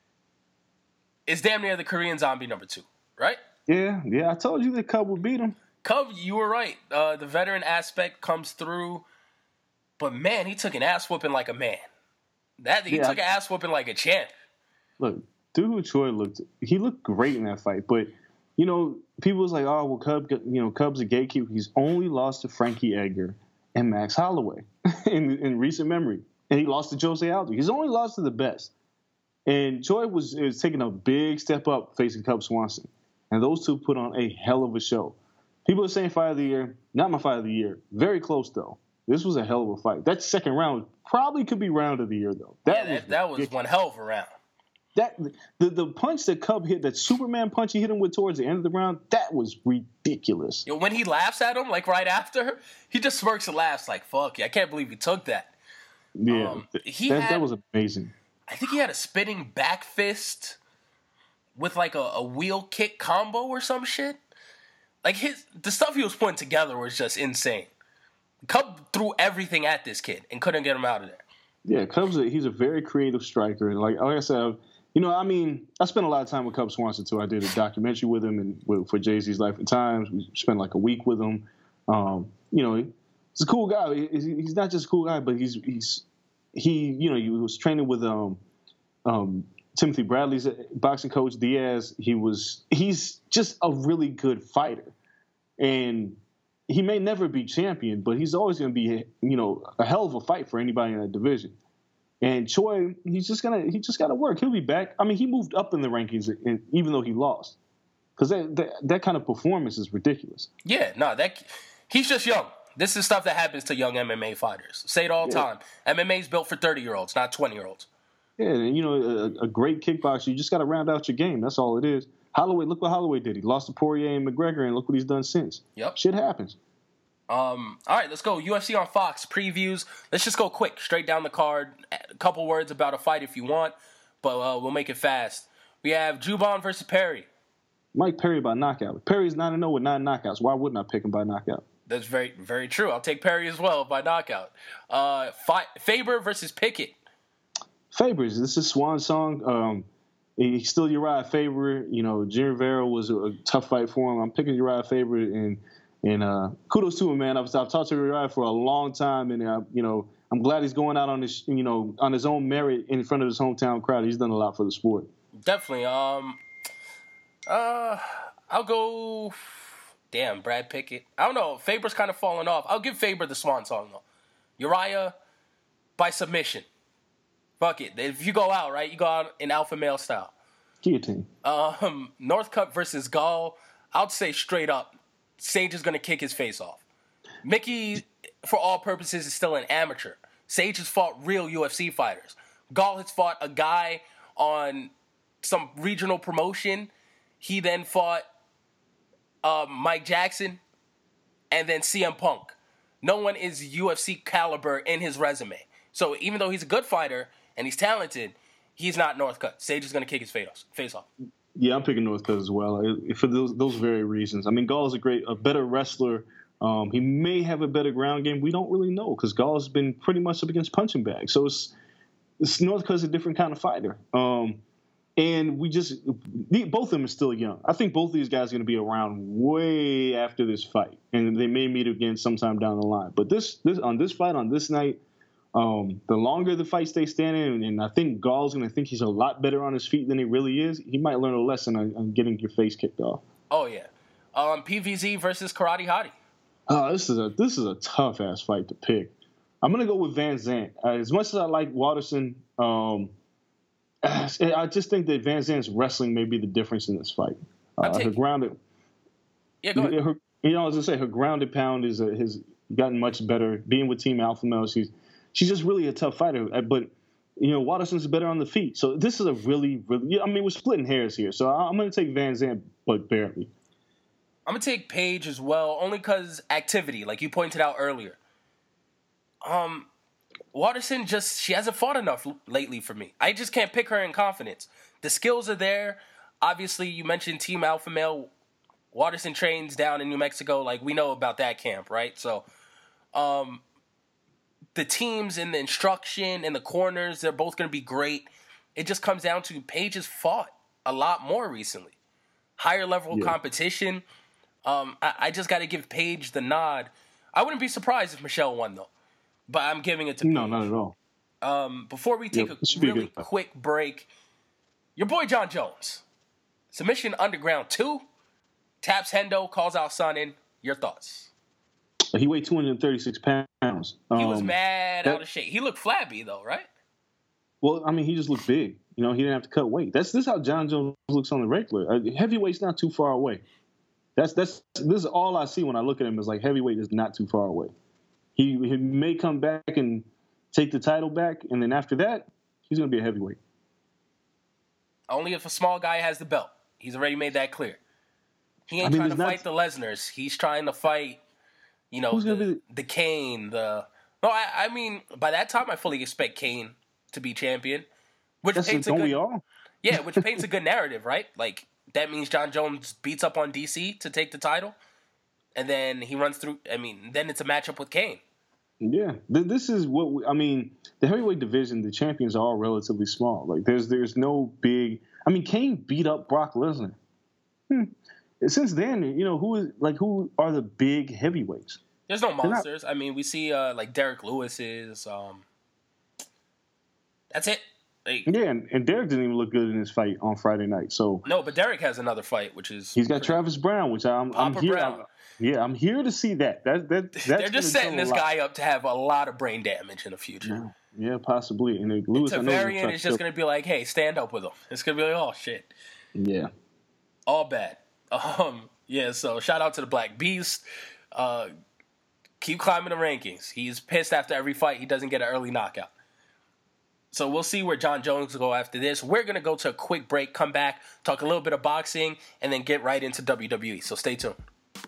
Speaker 4: is damn near the Korean Zombie number 2, right?
Speaker 6: Yeah. I told you that Cub would beat him.
Speaker 4: Cub, you were right. The veteran aspect comes through, but man, he took an ass whooping like a man. He took an ass whooping like a champ.
Speaker 6: Look, Doo Ho Choi looked great in that fight, but people was like, oh well, Cub's a gatekeeper. He's only lost to Frankie Edgar and Max Holloway in recent memory, and he lost to Jose Aldo. He's only lost to the best. And Choi is taking a big step up facing Cub Swanson, and those two put on a hell of a show. People are saying fight of the year, not my fight of the year. Very close though. This was a hell of a fight. That second round probably could be round of the year though.
Speaker 4: That was one hell of a round.
Speaker 6: The punch that Cub hit, that Superman punch he hit him with towards the end of the round, that was ridiculous.
Speaker 4: When he laughs at him, like right after, he just smirks and laughs like, fuck yeah, I can't believe he took that.
Speaker 6: Yeah, that was amazing.
Speaker 4: I think he had a spinning back fist with like a wheel kick combo or some shit. Like the stuff he was putting together was just insane. Cub threw everything at this kid and couldn't get him out of there.
Speaker 6: Yeah, he's a very creative striker. And like I said, I spent a lot of time with Cub Swanson too. I did a documentary with him for Jay-Z's Life and Times. We spent like a week with him. He's a cool guy. He's not just a cool guy, but he was training with Timothy Bradley's boxing coach Diaz. He's just a really good fighter, and he may never be champion, but he's always going to be a hell of a fight for anybody in that division. And Choi, he just got to work. He'll be back. I mean, he moved up in the rankings, even though he lost, because that kind of performance is ridiculous.
Speaker 4: Yeah, no, he's just young. This is stuff that happens to young MMA fighters. Say it all the time. MMA is built for 30-year-olds, not 20-year-olds.
Speaker 6: Yeah, and a great kickboxer, you just got to round out your game. That's all it is. Holloway, look what Holloway did. He lost to Poirier and McGregor, and look what he's done since.
Speaker 4: Yep.
Speaker 6: Shit happens.
Speaker 4: All right, let's go. UFC on Fox previews. Let's just go quick, straight down the card. A couple words about a fight if you want, but we'll make it fast. We have Juban versus Perry.
Speaker 6: Mike Perry by knockout. Perry's 9-0 with 9 knockouts. Why wouldn't I pick him by knockout?
Speaker 4: That's very, very true. I'll take Perry as well by knockout. Faber versus Pickett.
Speaker 6: Faber's. This is Swan Song. He's still Uriah Faber. Jimmy Rivera was a tough fight for him. I'm picking Uriah Faber, and kudos to him, man. I've talked to Uriah for a long time, and I'm glad he's going out on his own merit in front of his hometown crowd. He's done a lot for the sport.
Speaker 4: Definitely. I'll go. Damn, Brad Pickett. I don't know. Faber's kind of falling off. I'll give Faber the Swan Song though. Uriah by submission. Fuck it. If you go out, right, you go out in alpha male style.
Speaker 6: Guillotine.
Speaker 4: Northcutt versus Gall. I'd say straight up, Sage is going to kick his face off. Mickey, for all purposes, is still an amateur. Sage has fought real UFC fighters. Gall has fought a guy on some regional promotion. He then fought Mike Jackson and then CM Punk. No one is UFC caliber in his resume. So even though he's a good fighter and he's talented, he's not Northcutt. Sage is going to kick his face off.
Speaker 6: Yeah, I'm picking Northcutt as well for those very reasons. I mean, Gall is a better wrestler. He may have a better ground game. We don't really know because Gall's been pretty much up against punching bags. So it's Northcutt's a different kind of fighter. And both of them are still young. I think both of these guys are going to be around way after this fight, and they may meet again sometime down the line. But this fight on this night, the longer the fight stays standing, and I think Gall's going to think he's a lot better on his feet than he really is. He might learn a lesson on getting your face kicked off.
Speaker 4: Oh yeah, PVZ versus Karate Hottie.
Speaker 6: This is a tough ass fight to pick. I'm going to go with Van Zandt. As much as I like Waterson, I just think that Van Zandt's wrestling may be the difference in this fight. Her grounded,
Speaker 4: yeah, go ahead.
Speaker 6: As I say, her grounded pound has gotten much better. Being with Team Alpha Male, she's just really a tough fighter. But Waterson's better on the feet. So this is a really, really. I mean, we're splitting hairs here. So I'm going to take Van Zandt, but barely.
Speaker 4: I'm going to take Paige as well, only because activity, like you pointed out earlier. Waterson she hasn't fought enough lately for me. I just can't pick her in confidence. The skills are there. Obviously, you mentioned Team Alpha Male. Waterson trains down in New Mexico. Like, we know about that camp, right? So, the teams and the instruction and the corners, they're both going to be great. It just comes down to Paige has fought a lot more recently. Higher level competition. I just got to give Paige the nod. I wouldn't be surprised if Michelle won, though. But I'm giving it to Paige.
Speaker 6: No, not at all.
Speaker 4: Before we take a really quick break, your boy John Jones. Submission Underground 2. Taps Hendo, calls out Sonnen. Your thoughts?
Speaker 6: He weighed 236 pounds.
Speaker 4: He was mad out of shape. He looked flabby, though, right?
Speaker 6: Well, I mean, he just looked big. He didn't have to cut weight. This is how John Jones looks on the regular. Heavyweight's not too far away. This is all I see when I look at him is like heavyweight is not too far away. He may come back and take the title back, and then after that, he's going to be a heavyweight.
Speaker 4: Only if a small guy has the belt. He's already made that clear. He ain't trying to fight the Lesnars. He's trying to fight, the Kane. I mean, by that time, I fully expect Kane to be champion. Which paints a good narrative, right? Like, that means John Jones beats up on DC to take the title, and then he runs through. I mean, then it's a matchup with Kane.
Speaker 6: Yeah, this is what the heavyweight division. The champions are all relatively small. Like there's no big. I mean, Kane beat up Brock Lesnar. Since then, who are the big heavyweights?
Speaker 4: There's no monsters. I mean, we see like Derek Lewis's. That's it.
Speaker 6: And Derek didn't even look good in his fight on Friday night. So
Speaker 4: no, but Derek has another fight, which is
Speaker 6: he's got Travis Brown, which I'm here.
Speaker 4: Brown.
Speaker 6: I'm here to see that.
Speaker 4: They're just setting this guy up to have a lot of brain damage in the future.
Speaker 6: Yeah, possibly. And Lewis,
Speaker 4: Tavarian is just going to be like, "Hey, stand up with him." It's going to be like, "Oh shit."
Speaker 6: Yeah.
Speaker 4: All bad. Yeah. So shout out to the Black Beast. Keep climbing the rankings. He's pissed after every fight he doesn't get an early knockout. So we'll see where John Jones will go after this. We're going to go to a quick break, come back, talk a little bit of boxing, and then get right into WWE. So stay tuned.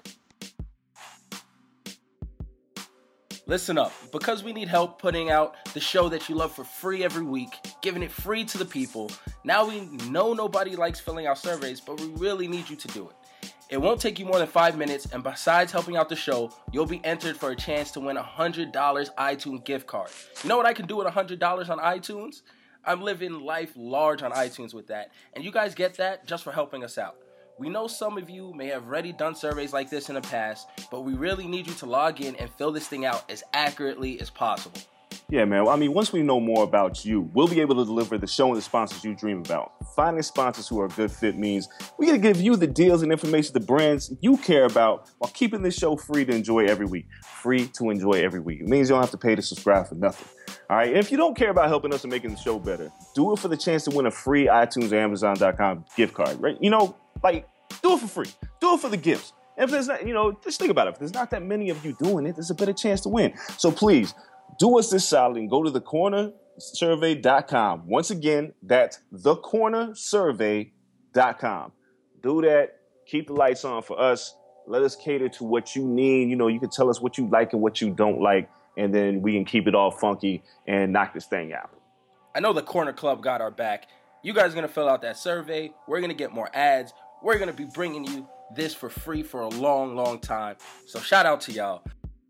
Speaker 4: Listen up. Because we need help putting out the show that you love for free every week, giving it free to the people, now we know nobody likes filling out surveys, but we really need you to do it. It won't take you more than 5 minutes, and besides helping out the show, you'll be entered for a chance to win a $100 iTunes gift card. You know what I can do with $100 on iTunes? I'm living life large on iTunes with that, and you guys get that just for helping us out. We know some of you may have already done surveys like this in the past, but we really need you to log in and fill this thing out as accurately as possible.
Speaker 5: Yeah, man. I mean, once we know more about you, we'll be able to deliver the show and the sponsors you dream about. Finding sponsors who are a good fit means we're going to give you the deals and information, the brands you care about, while keeping this show free to enjoy every week. Free to enjoy every week. It means you don't have to pay to subscribe for nothing. All right? And if you don't care about helping us and making the show better, do it for the chance to win a free iTunes or Amazon.com gift card, right? Do it for free. Do it for the gifts. And if there's not, just think about it. If there's not that many of you doing it, there's a better chance to win. So please, do us this solid and go to thecornersurvey.com. Once again, that's thecornersurvey.com. Do that. Keep the lights on for us. Let us cater to what you need. You can tell us what you like and what you don't like, and then we can keep it all funky and knock this thing out.
Speaker 4: I know the Corner Club got our back. You guys are going to fill out that survey. We're going to get more ads. We're going to be bringing you this for free for a long, long time. So shout out to y'all.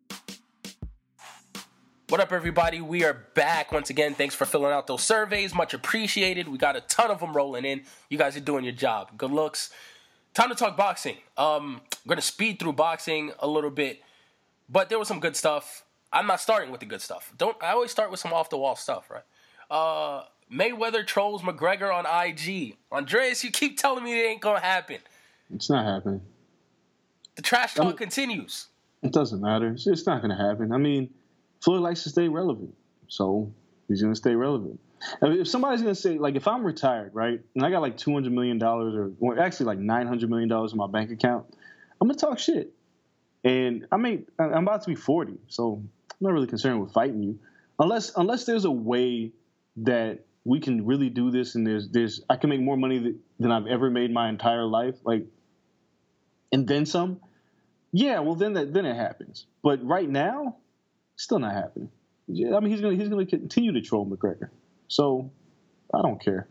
Speaker 4: What up, everybody? We are back once again. Thanks for filling out those surveys. Much appreciated. We got a ton of them rolling in. You guys are doing your job. Good looks. Time to talk boxing. I'm going to speed through boxing a little bit, but there was some good stuff. I'm not starting with the good stuff. I always start with some off-the-wall stuff, right? Mayweather trolls McGregor on IG. Andreas, you keep telling me it ain't going to happen.
Speaker 6: It's not happening.
Speaker 4: The trash talk continues.
Speaker 6: It doesn't matter. It's not going to happen. I mean, Floyd likes to stay relevant, so he's going to stay relevant. I mean, if somebody's going to say, like, if I'm retired, right, and I got like $200 million or actually like $900 million in my bank account, I'm going to talk shit. And I'm about to be 40, so I'm not really concerned with fighting you. Unless there's a way that we can really do this and I can make more money than I've ever made my entire life, like, and then some. Yeah, well, then it happens. But right now, still not happening. I mean, he's gonna continue to troll McGregor. So I don't care.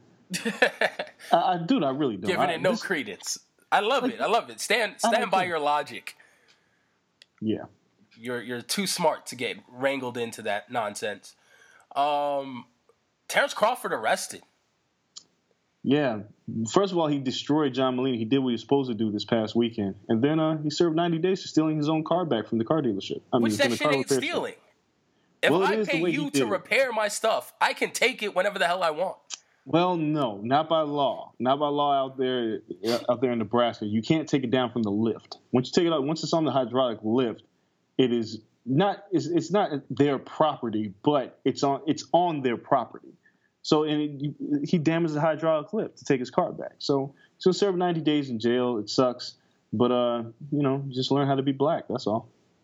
Speaker 6: I really don't.
Speaker 4: Giving it no credence. I love it. I love it. Stand by your logic.
Speaker 6: Yeah.
Speaker 4: You're too smart to get wrangled into that nonsense. Terrence Crawford arrested.
Speaker 6: Yeah. First of all, he destroyed John Molina. He did what he was supposed to do this past weekend. And then he served 90 days for stealing his own car back from the car dealership.
Speaker 4: Which that shit ain't stealing. If I pay you to repair my stuff, I can take it whenever the hell I want.
Speaker 6: Well, no, not by law. Not by law out there in Nebraska. You can't take it down from the lift. Once you take it out, once it's on the hydraulic lift, it is not. It's not their property, but it's on their property. So he damaged the hydraulic lift to take his car back. So he'll serve 90 days in jail. It sucks, but just learn how to be black. That's all.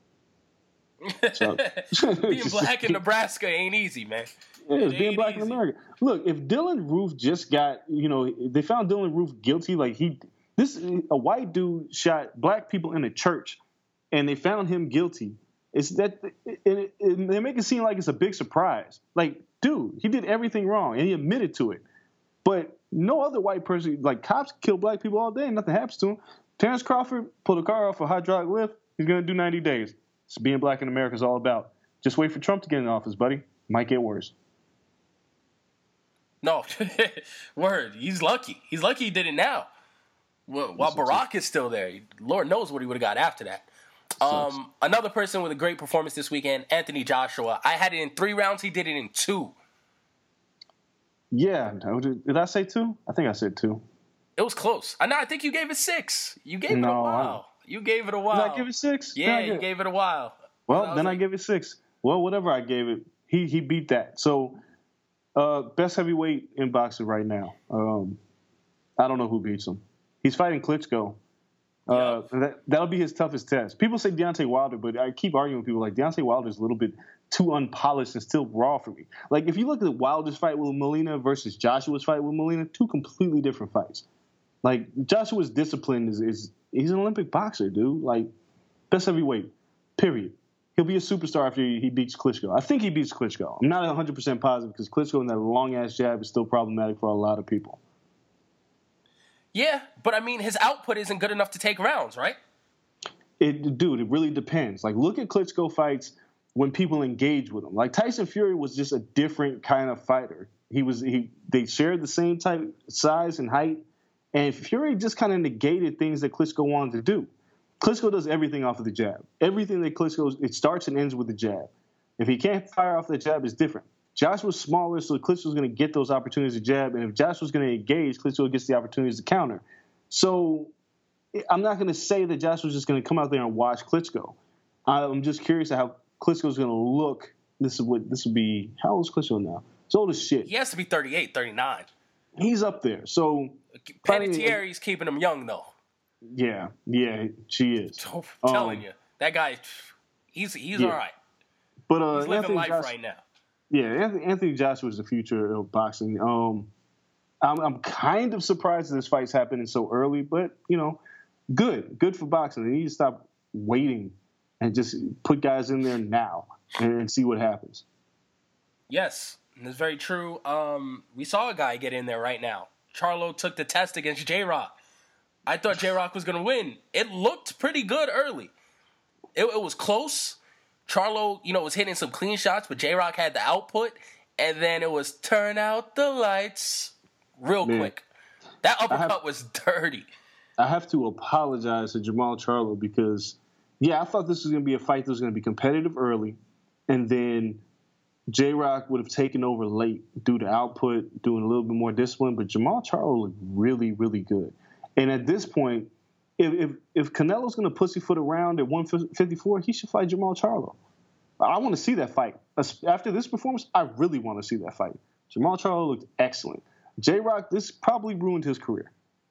Speaker 6: So,
Speaker 4: being black in Nebraska ain't easy, man.
Speaker 6: Yeah, it's being black in America. Look, if Dylan Roof just got, they found Dylan Roof guilty, like a white dude shot black people in a church, and they found him guilty. It's that they make it seem like it's a big surprise. Like, dude, he did everything wrong, and he admitted to it. But no other white person, like cops kill black people all day, and nothing happens to him. Terrence Crawford pulled a car off a hydraulic lift. He's gonna do 90 days. It's being black in America is all about. Just wait for Trump to get in office, buddy. Might get worse.
Speaker 4: No, word. He's lucky. He's lucky he did it now. While Barack is still there, Lord knows what he would have got after that. Another person with a great performance this weekend, Anthony Joshua. I had it in 3 rounds. He did it in 2.
Speaker 6: Yeah. Did I say 2? I think I said 2.
Speaker 4: It was close. I think you gave it 6. You gave it a while. You gave it a while.
Speaker 6: Did I give it 6?
Speaker 4: Yeah, you gave it a while.
Speaker 6: Well, then I gave it 6. Well, whatever I gave it, he beat that. So, best heavyweight in boxing right now. I don't know who beats him. He's fighting Klitschko. That'll be his toughest test. People say Deontay Wilder, but I keep arguing with people like Deontay Wilder is a little bit too unpolished and still raw for me. Like, if you look at Wilder's fight with Molina versus Joshua's fight with Molina, 2 completely different fights. Like, Joshua's discipline is he's an Olympic boxer, dude. Like, best heavyweight, period. He'll be a superstar after he beats Klitschko. I think he beats Klitschko. I'm not 100% positive because Klitschko and that long-ass jab is still problematic for a lot of people.
Speaker 4: Yeah, but I mean, his output isn't good enough to take rounds, right?
Speaker 6: Dude, it really depends. Like, look at Klitschko fights when people engage with him. Like, Tyson Fury was just a different kind of fighter. They shared the same type size and height, and Fury just kind of negated things that Klitschko wanted to do. Klitschko does everything off of the jab. Everything that Klitschko, it starts and ends with the jab. If he can't fire off the jab, it's different. Joshua's smaller, so Klitschko's going to get those opportunities to jab, and if Joshua's going to engage, Klitschko gets the opportunities to counter. So I'm not going to say that Joshua's just going to come out there and watch Klitschko. I'm just curious how Klitschko's going to look. This would be, how old is Klitschko now? He's old as shit.
Speaker 4: He has to be 38, 39.
Speaker 6: He's up there. So
Speaker 4: Panettieri's keeping him young, though.
Speaker 6: Yeah, she is.
Speaker 4: I'm telling you, that guy, he's all right.
Speaker 6: But
Speaker 4: he's living life right now.
Speaker 6: Yeah, Anthony Joshua is the future of boxing. I'm kind of surprised that this fight's happening so early, but good for boxing. They need to stop waiting and just put guys in there now and see what happens.
Speaker 4: Yes, That's very true. We saw a guy get in there right now. Charlo took the test against J-Rock. I thought J-Rock was going to win. It looked pretty good early. It was close. Charlo, was hitting some clean shots, but J-Rock had the output, and then it was turn out the lights real quick. That uppercut was dirty.
Speaker 6: I have to apologize to Jermall Charlo because, I thought this was going to be a fight that was going to be competitive early, and then J-Rock would have taken over late due to output, doing a little bit more discipline, but Jermall Charlo looked really, really good. And at this point, if Canelo's going to pussyfoot around at 154, he should fight Jermall Charlo. I want to see that fight. After this performance, I really want to see that fight. Jermall Charlo looked excellent. J-Rock, this probably ruined his career.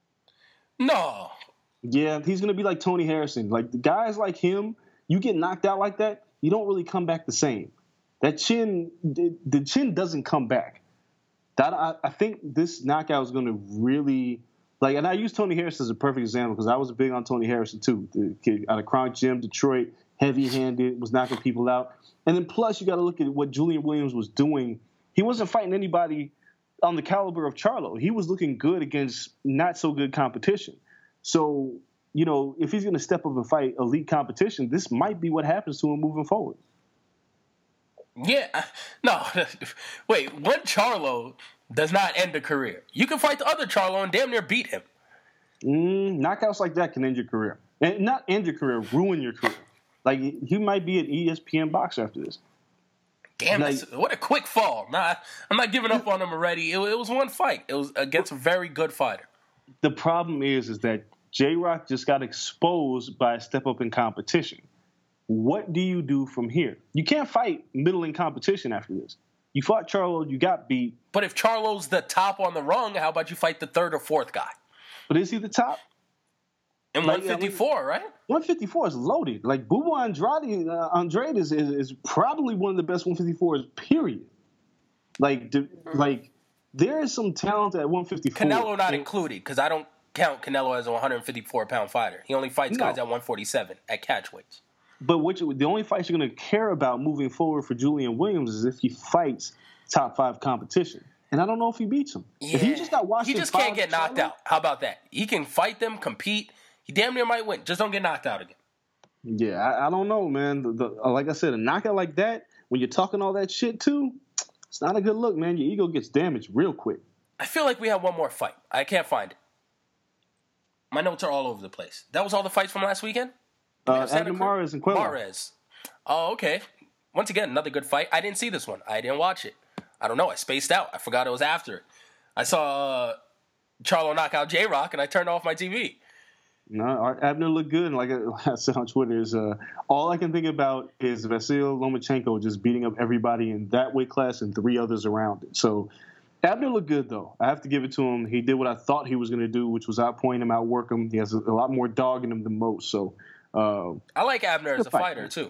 Speaker 4: No.
Speaker 6: Yeah, he's going to be like Tony Harrison. Like, the guys like him, you get knocked out like that, you don't really come back the same. That chin, the chin doesn't come back. I think this knockout is going to really... and I use Tony Harrison as a perfect example because I was big on Tony Harrison too. The kid out of Chronic Gym, Detroit, heavy-handed, was knocking people out. And then plus you got to look at what Julian Williams was doing. He wasn't fighting anybody on the caliber of Charlo. He was looking good against not-so-good competition. So, if he's going to step up and fight elite competition, this might be what happens to him moving forward.
Speaker 4: Yeah. No. Wait, one Charlo does not end a career. You can fight the other Charlo and damn near beat him.
Speaker 6: Knockouts like that can end your career. And not end your career, ruin your career. Like, he might be an ESPN boxer after this.
Speaker 4: Damn, what a quick fall. Nah, I'm not giving up on him already. It was one fight. It was against a very good fighter.
Speaker 6: The problem is that J-Rock just got exposed by a step up in competition. What do you do from here? You can't fight middling competition after this. You fought Charlo, you got beat.
Speaker 4: But if Charlo's the top on the rung, how about you fight the third or fourth guy?
Speaker 6: But is he the top?
Speaker 4: In 154, right?
Speaker 6: 154 is loaded. Like, Bubu Andrade is probably one of the best 154s, period. There is some talent at 154.
Speaker 4: Canelo not included, because I don't count Canelo as a 154-pound fighter. He only fights guys at 147 at catchweights.
Speaker 6: But the only fights you're going to care about moving forward for Julian Williams is if he fights top 5 competition. And I don't know if he beats him.
Speaker 4: Yeah.
Speaker 6: If he just got watched,
Speaker 4: he just can't get knocked out. How about that? He can fight them, compete. He damn near might win. Just don't get knocked out again.
Speaker 6: Yeah, I don't know, man. Like I said, a knockout like that, when you're talking all that shit too, it's not a good look, man. Your ego gets damaged real quick.
Speaker 4: I feel like we have one more fight. I can't find it. My notes are all over the place. That was all the fights from last weekend?
Speaker 6: Abner Mares and Cuellar.
Speaker 4: Mares. Oh, okay. Once again, another good fight. I didn't see this one. I didn't watch it. I don't know. I spaced out. I forgot it was after. I saw Charlo knock out J-Rock, and I turned off my TV.
Speaker 6: No, Abner looked good. And like I said on Twitter, is all I can think about is Vasyl Lomachenko just beating up everybody in that weight class and 3 others around it. So Abner looked good, though. I have to give it to him. He did what I thought he was going to do, which was outpoint him, outwork him. He has a lot more dog in him than most. So
Speaker 4: I like Abner as a fighter, too.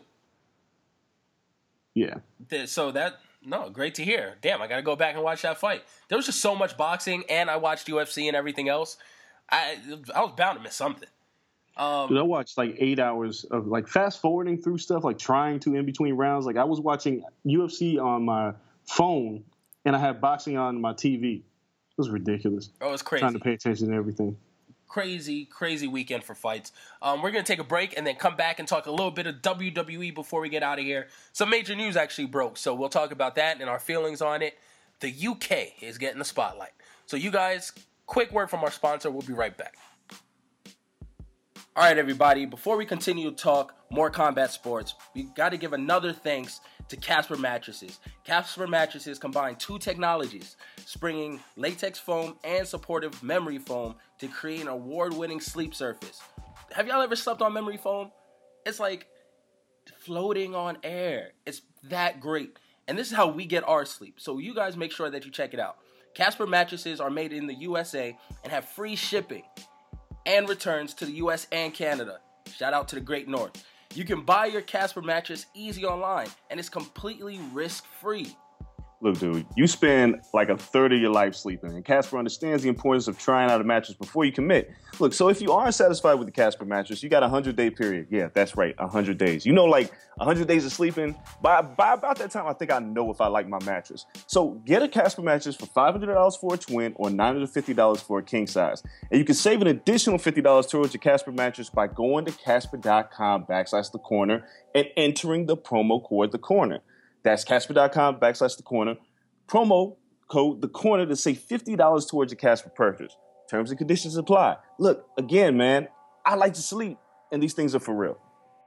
Speaker 6: Yeah.
Speaker 4: So great to hear. Damn, I got to go back and watch that fight. There was just so much boxing, and I watched UFC and everything else. I was bound to miss something.
Speaker 6: Dude, I watched 8 hours of fast forwarding through stuff, trying to in between rounds. I was watching UFC on my phone, and I had boxing on my TV. It was ridiculous.
Speaker 4: Oh, it's crazy.
Speaker 6: Trying to pay attention to everything.
Speaker 4: Crazy weekend for fights. We're going to take a break and then come back and talk a little bit of WWE before we get out of here. Some major news actually broke, so we'll talk about that and our feelings on it. The UK is getting the spotlight. So you guys, quick word from our sponsor. We'll be right back. All right, everybody. Before we continue to talk more combat sports, we got to give another thanks to Casper Mattresses. Casper Mattresses combine 2 technologies, springing latex foam and supportive memory foam to create an award-winning sleep surface. Have y'all ever slept on memory foam? It's like floating on air. It's that great. And this is how we get our sleep. So you guys make sure that you check it out. Casper Mattresses are made in the USA and have free shipping and returns to the US and Canada. Shout out to the Great North. You can buy your Casper mattress easy online, and it's completely risk-free.
Speaker 5: Look, dude, you spend like a third of your life sleeping, and Casper understands the importance of trying out a mattress before you commit. Look, so if you aren't satisfied with the Casper mattress, you got a 100-day period. Yeah, that's right, 100 days. You know, like 100 days of sleeping, by about that time, I think I know if I like my mattress. So get a Casper mattress for $500 for a twin or $950 for a king size. And you can save an additional $50 towards your Casper mattress by going to Casper.com/thecorner and entering the promo code TheCorner. That's Casper.com/TheCorner. Promo code TheCorner to save $50 towards your Casper purchase. Terms and conditions apply. Look, again, man, I like to sleep, and these things are for real.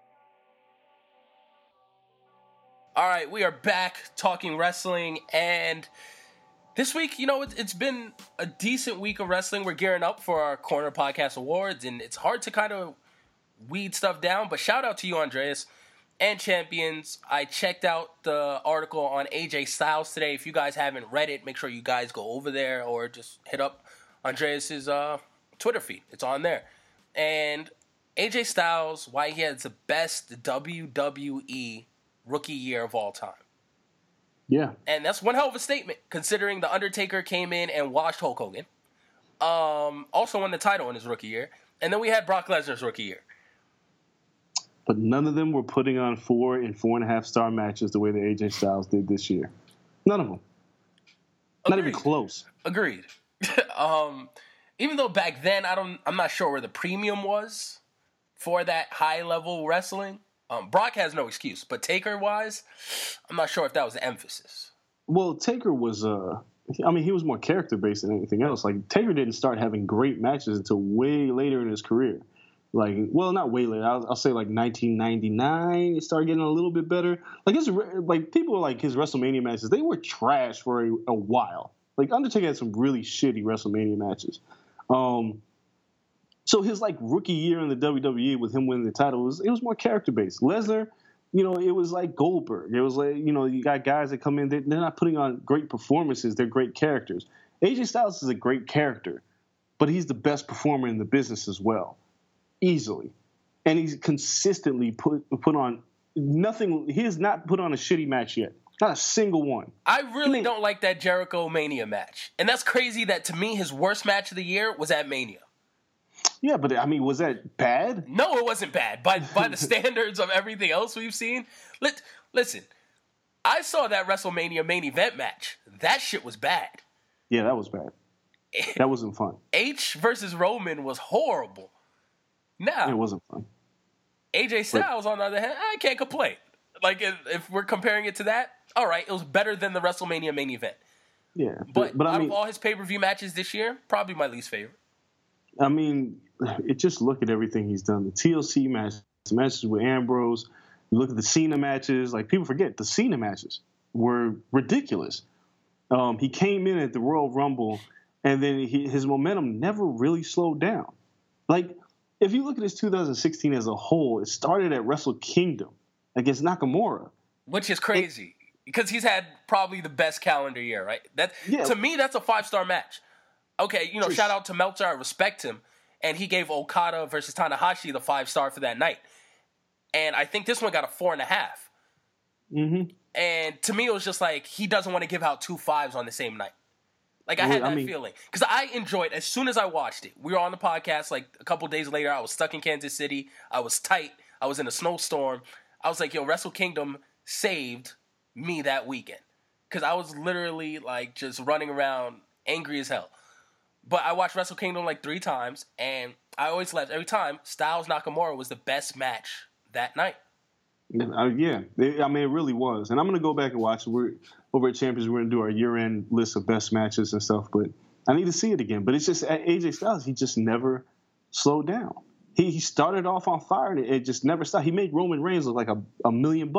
Speaker 4: All right, we are back talking wrestling, and this week, you know, it's been a decent week of wrestling. We're gearing up for our Corner Podcast Awards, and it's hard to kind of weed stuff down, but shout out to you, Andreas. And Champions, I checked out the article on AJ Styles today. If you guys haven't read it, make sure you guys go over there or just hit up Andreas's Twitter feed. It's on there. And AJ Styles, why he has the best WWE rookie year of all time.
Speaker 6: Yeah.
Speaker 4: And that's one hell of a statement, considering The Undertaker came in and washed Hulk Hogan. Also won the title in his rookie year. And then we had Brock Lesnar's rookie year.
Speaker 6: But none of them were putting on 4 and 4.5 star matches the way that AJ Styles did this year. None of them.
Speaker 4: Agreed.
Speaker 6: Not even close.
Speaker 4: Agreed. Even though back then I'm not sure where the premium was for that high level wrestling. Brock has no excuse, but Taker wise, I'm not sure if that was the emphasis.
Speaker 6: Well, Taker was he was more character based than anything else. Like Taker didn't start having great matches until way later in his career. Like, well, not way later. I'll say like 1999. It started getting a little bit better. Like people like his WrestleMania matches. They were trash for a while. Like Undertaker had some really shitty WrestleMania matches. So his like rookie year in the WWE with him winning the title it was more character based. Lesnar, you know, it was like Goldberg. It was like, you know, you got guys that come in. They're not putting on great performances. They're great characters. AJ Styles is a great character, but he's the best performer in the business as well. Easily. And he's consistently put on nothing. He has not put on a shitty match yet. Not a single one.
Speaker 4: I really don't like that Jericho Mania match. And that's crazy that, to me, his worst match of the year was at Mania.
Speaker 6: Yeah, but, I mean, was that bad?
Speaker 4: No, it wasn't bad. By the standards of everything else we've seen. Listen, I saw that WrestleMania main event match. That shit was bad.
Speaker 6: Yeah, that was bad. That wasn't fun.
Speaker 4: H versus Roman was horrible. Now,
Speaker 6: it wasn't fun.
Speaker 4: AJ Styles, on the other hand, I can't complain. Like, if we're comparing it to that, all right, it was better than the WrestleMania main event.
Speaker 6: Yeah.
Speaker 4: But out of all his pay-per-view matches this year, probably my least favorite.
Speaker 6: I mean, just look at everything he's done. The TLC matches, the matches with Ambrose. You look at the Cena matches. Like, people forget, the Cena matches were ridiculous. He came in at the Royal Rumble, and then his momentum never really slowed down. Like, if you look at his 2016 as a whole, it started at Wrestle Kingdom against Nakamura.
Speaker 4: Which is crazy, because he's had probably the best calendar year, right? To me, that's a 5-star match. Okay, you know, shout out to Meltzer. I respect him. And he gave Okada versus Tanahashi the 5-star for that night. And I think this one got a 4.5.
Speaker 6: Mm-hmm.
Speaker 4: And to me, it was just like, he doesn't want to give out 2 5s on the same night. Like, I had that feeling. Because I enjoyed, as soon as I watched it, we were on the podcast, like, a couple days later, I was stuck in Kansas City. I was tight. I was in a snowstorm. I was like, yo, Wrestle Kingdom saved me that weekend. Because I was literally, like, just running around angry as hell. But I watched Wrestle Kingdom, like, 3 times, and I always left. Every time, Styles-Nakamura was the best match that night.
Speaker 6: Yeah, I mean, it really was. And I'm going to go back and watch it. We're over at Champions. We're going to do our year-end list of best matches and stuff. But I need to see it again. But it's just AJ Styles, he just never slowed down. He started off on fire, and it just never stopped. He made Roman Reigns look like $1 million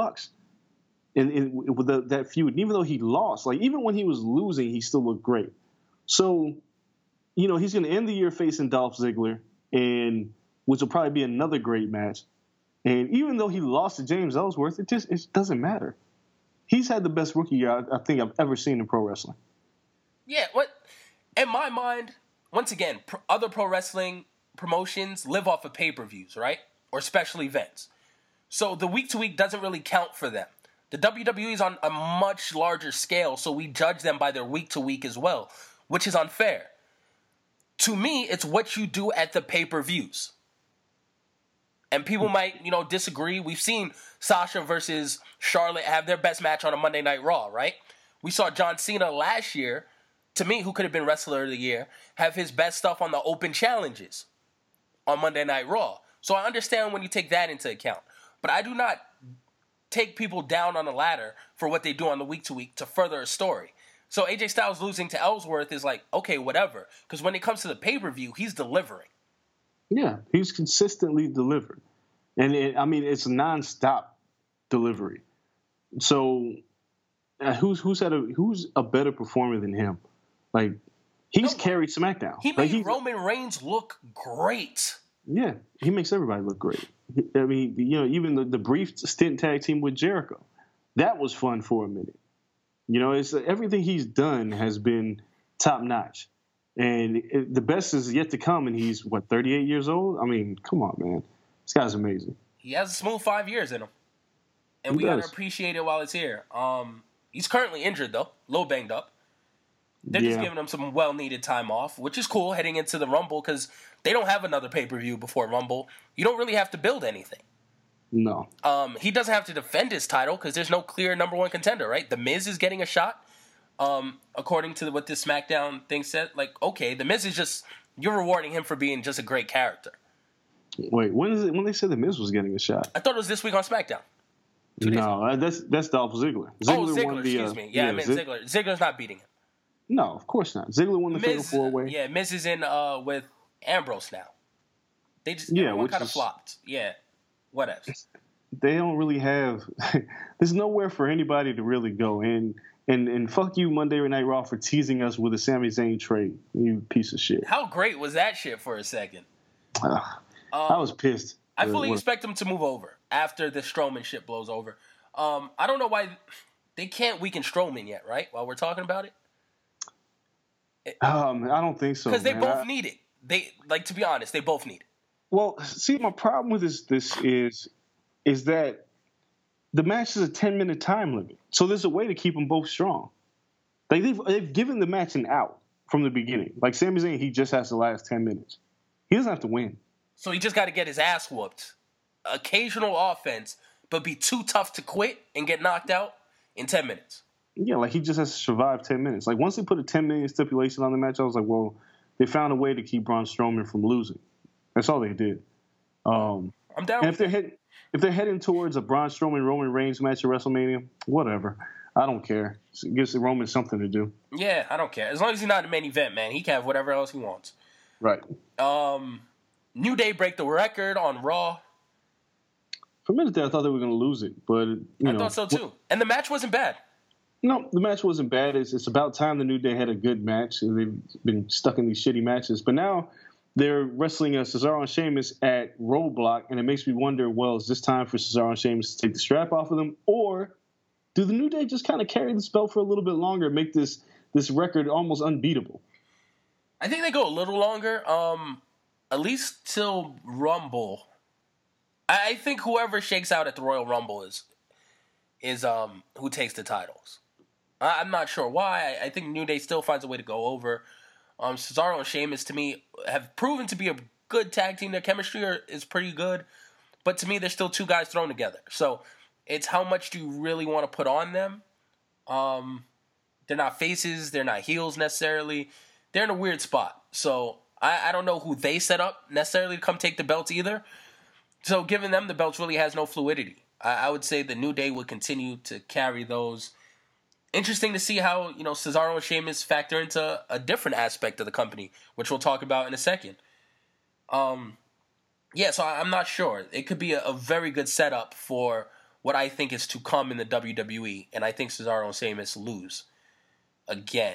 Speaker 6: with that feud. And even though he lost, like even when he was losing, he still looked great. So, you know, he's going to end the year facing Dolph Ziggler, which will probably be another great match. And even though he lost to James Ellsworth, it doesn't matter. He's had the best rookie year I think I've ever seen in pro wrestling.
Speaker 4: Yeah, in my mind, once again, other pro wrestling promotions live off of pay-per-views, right? Or special events. So the week-to-week doesn't really count for them. The WWE is on a much larger scale, so we judge them by their week-to-week as well, which is unfair. To me, it's what you do at the pay-per-views. And people might, disagree. We've seen Sasha versus Charlotte have their best match on a Monday Night Raw, right? We saw John Cena last year, to me, who could have been Wrestler of the Year, have his best stuff on the open challenges on Monday Night Raw. So I understand when you take that into account. But I do not take people down on the ladder for what they do on the week-to-week to further a story. So AJ Styles losing to Ellsworth is like, okay, whatever. Because when it comes to the pay-per-view, he's delivering.
Speaker 6: Yeah, he's consistently delivered. And it's nonstop delivery. So who's a better performer than him? Like, he's carried SmackDown.
Speaker 4: He made Roman Reigns look great.
Speaker 6: Yeah, he makes everybody look great. I mean, even the brief stint tag team with Jericho, that was fun for a minute. It's everything he's done has been top notch, and the best is yet to come. And he's 38 years old. I mean, come on, man, this guy's amazing.
Speaker 4: He has a smooth 5 years in him, and we gotta appreciate it while it's here. He's currently injured though, a little banged up. They're just giving him some well-needed time off, which is cool heading into the Rumble because they don't have another pay-per-view before Rumble. You don't really have to build anything.
Speaker 6: No.
Speaker 4: He doesn't have to defend his title because there's no clear number one contender, right? The Miz is getting a shot, according to what this SmackDown thing said. Like, okay, The Miz is just, you're rewarding him for being just a great character.
Speaker 6: Wait, when they said The Miz was getting a shot?
Speaker 4: I thought it was this week on SmackDown.
Speaker 6: No, that's Dolph Ziggler.
Speaker 4: Ziggler, excuse me. Yeah, I meant Ziggler. Ziggler's not beating him.
Speaker 6: No, of course not. Ziggler won the fatal four-way.
Speaker 4: Yeah, Miz is in with Ambrose now. They just everyone kind of flopped. Yeah, whatever.
Speaker 6: They don't really have. There's nowhere for anybody to really go. And fuck you, Monday Night Raw, for teasing us with a Sami Zayn trade. You piece of shit.
Speaker 4: How great was that shit for a second?
Speaker 6: I was pissed.
Speaker 4: I fully expect them to move over after the Strowman shit blows over. I don't know why they can't weaken Strowman yet, right? While we're talking about it.
Speaker 6: I don't think so.
Speaker 4: Because they both need it. To be honest, they both need it.
Speaker 6: Well, see, my problem with this is that the match is a 10-minute time limit. So there's a way to keep them both strong. Like they've given the match an out from the beginning. Like Sami Zayn, he just has to last 10 minutes. He doesn't have to win. So
Speaker 4: he just got to get his ass whooped. Occasional offense, but be too tough to quit and get knocked out in 10 minutes.
Speaker 6: Yeah, like he just has to survive 10 minutes. Like once they put a 10-minute stipulation on the match, I was like, well, they found a way to keep Braun Strowman from losing. That's all they did.
Speaker 4: I'm down.
Speaker 6: And if they're heading towards a Braun Strowman Roman Reigns match at WrestleMania, whatever. I don't care. It gives Roman something to do.
Speaker 4: Yeah, I don't care. As long as he's not in the main event, man, he can have whatever else he wants.
Speaker 6: Right.
Speaker 4: New Day break the record on Raw.
Speaker 6: For a minute there, I thought they were going to lose it, but
Speaker 4: I thought so too. And the match wasn't bad.
Speaker 6: No, the match wasn't bad. It's about time the New Day had a good match. They've been stuck in these shitty matches. But now they're wrestling Cesaro and Sheamus at Roadblock, and it makes me wonder, well, is this time for Cesaro and Sheamus to take the strap off of them? Or do the New Day just kind of carry this belt for a little bit longer and make this record almost unbeatable?
Speaker 4: I think they go a little longer, at least till Rumble. I think whoever shakes out at the Royal Rumble is who takes the titles. I'm not sure why. I think New Day still finds a way to go over. Cesaro and Sheamus, to me, have proven to be a good tag team. Their chemistry is pretty good. But to me, they're still two guys thrown together. So it's how much do you really want to put on them? They're not faces. They're not heels necessarily. They're in a weird spot. So I don't know who they set up necessarily to come take the belts either. So giving them the belts really has no fluidity. I would say the New Day would continue to carry those. Interesting to see how, Cesaro and Sheamus factor into a different aspect of the company, which we'll talk about in a second. So I'm not sure. It could be a very good setup for what I think is to come in the WWE, and I think Cesaro and Sheamus lose again.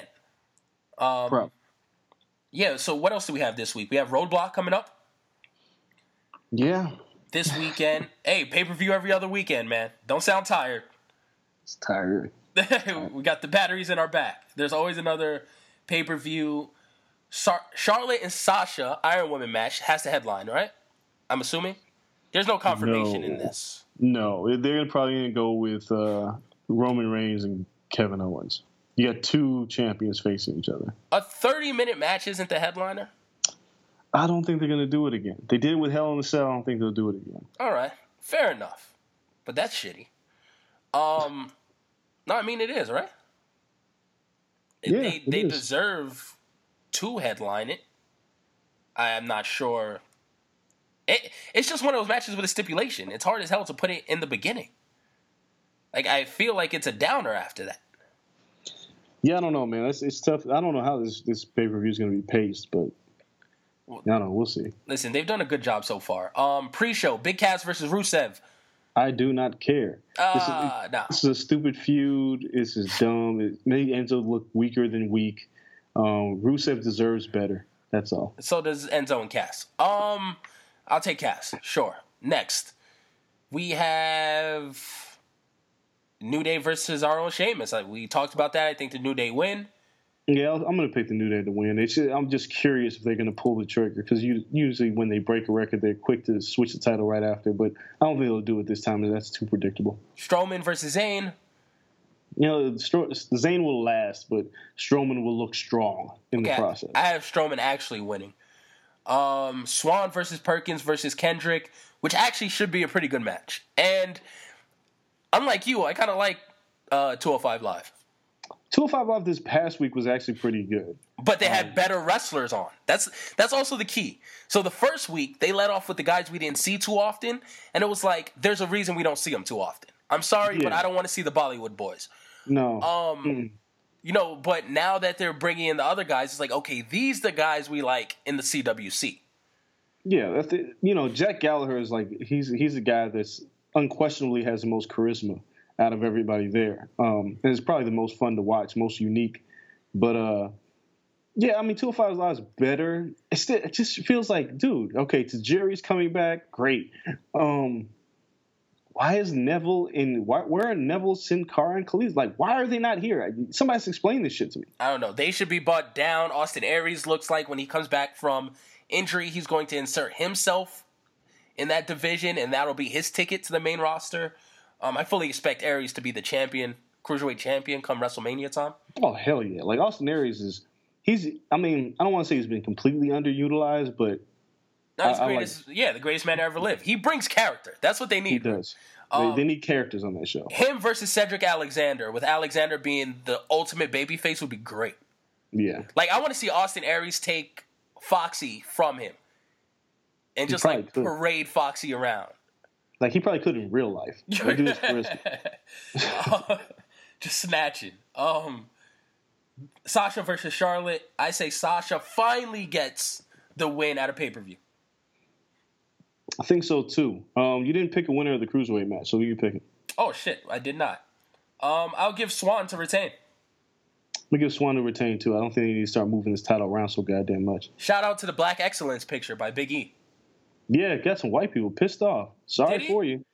Speaker 4: Yeah, so what else do we have this week? We have Roadblock coming up.
Speaker 6: Yeah.
Speaker 4: This weekend. Hey, pay-per-view every other weekend, man. Don't sound tired.
Speaker 6: It's tired.
Speaker 4: We got the batteries in our back. There's always another pay-per-view. Charlotte and Sasha, Iron Woman match, has to headline, right? I'm assuming? There's no confirmation in this.
Speaker 6: No, they're probably going to go with Roman Reigns and Kevin Owens. You got two champions facing each other.
Speaker 4: A 30-minute match isn't the headliner?
Speaker 6: I don't think they're going to do it again. They did it with Hell in a Cell. I don't think they'll do it again.
Speaker 4: All right. Fair enough. But that's shitty. No, I mean, it is, right?
Speaker 6: Yeah,
Speaker 4: they
Speaker 6: is.
Speaker 4: deserve to headline it. I am not sure. It's just one of those matches with a stipulation. It's hard as hell to put it in the beginning. Like, I feel like it's a downer after that.
Speaker 6: Yeah, I don't know, man. It's tough. I don't know how this pay-per-view is going to be paced, but I don't know. We'll see.
Speaker 4: Listen, they've done a good job so far. Pre-show, Big Cass versus Rusev.
Speaker 6: I do not care.
Speaker 4: Nah.
Speaker 6: This is a stupid feud. This is dumb. It made Enzo look weaker than weak. Rusev deserves better. That's all.
Speaker 4: So does Enzo and Cass. I'll take Cass. Sure. Next, we have New Day versus our own Sheamus. We talked about that. I think the New Day win.
Speaker 6: Yeah, I'm going to pick the New Day to win. I'm just curious if they're going to pull the trigger because usually when they break a record, they're quick to switch the title right after. But I don't think they'll do it this time. That's too predictable.
Speaker 4: Strowman versus Zayn.
Speaker 6: You know, Zayn will last, but Strowman will look strong in the process.
Speaker 4: I have Strowman actually winning. Swan versus Perkins versus Kendrick, which actually should be a pretty good match. And unlike you, I kind of like 205 Live.
Speaker 6: 205 Live this past week was actually pretty good.
Speaker 4: But they had better wrestlers on. That's also the key. So the first week, they let off with the guys we didn't see too often, and it was like, there's a reason we don't see them too often. I'm sorry, but I don't want to see the Bollywood boys.
Speaker 6: No.
Speaker 4: You know, but now that they're bringing in the other guys, it's like, okay, these are the guys we like in the CWC.
Speaker 6: Yeah, that's it. You know, Jack Gallagher is like, he's a guy that's unquestionably has the most charisma out of everybody there. And it's probably the most fun to watch, most unique. But, yeah, I mean, 205 Live is better. It just feels like, dude, okay, Tajiri's coming back. Great. Why is Neville where are Neville, Sin Cara, and Khalid? Like, why are they not here? Somebody's explain this shit to me.
Speaker 4: I don't know. They should be brought down. Austin Aries looks like when he comes back from injury, he's going to insert himself in that division, and that'll be his ticket to the main roster. I fully expect Aries to be the champion, cruiserweight champion, come WrestleMania time.
Speaker 6: Oh, hell yeah. Like, Austin Aries I don't want to say he's been completely underutilized, but
Speaker 4: no, he's the greatest man to ever live. He brings character. That's what they need.
Speaker 6: He does. They need characters on that show.
Speaker 4: Him versus Cedric Alexander, with Alexander being the ultimate babyface, would be great.
Speaker 6: Yeah.
Speaker 4: Like, I want to see Austin Aries take Foxy from him and just, parade Foxy around.
Speaker 6: Like, he probably could in real life. Like,
Speaker 4: just snatching. Sasha versus Charlotte. I say Sasha finally gets the win at a pay-per-view.
Speaker 6: I think so, too. You didn't pick a winner of the Cruiserweight match, so who are you picking?
Speaker 4: Oh, shit. I did not. I'll give Swan to retain.
Speaker 6: We give Swan to retain, too. I don't think he needs to start moving this title around so goddamn much.
Speaker 4: Shout out to the Black Excellence picture by Big E.
Speaker 6: Yeah, got some white people pissed off. Sorry for you.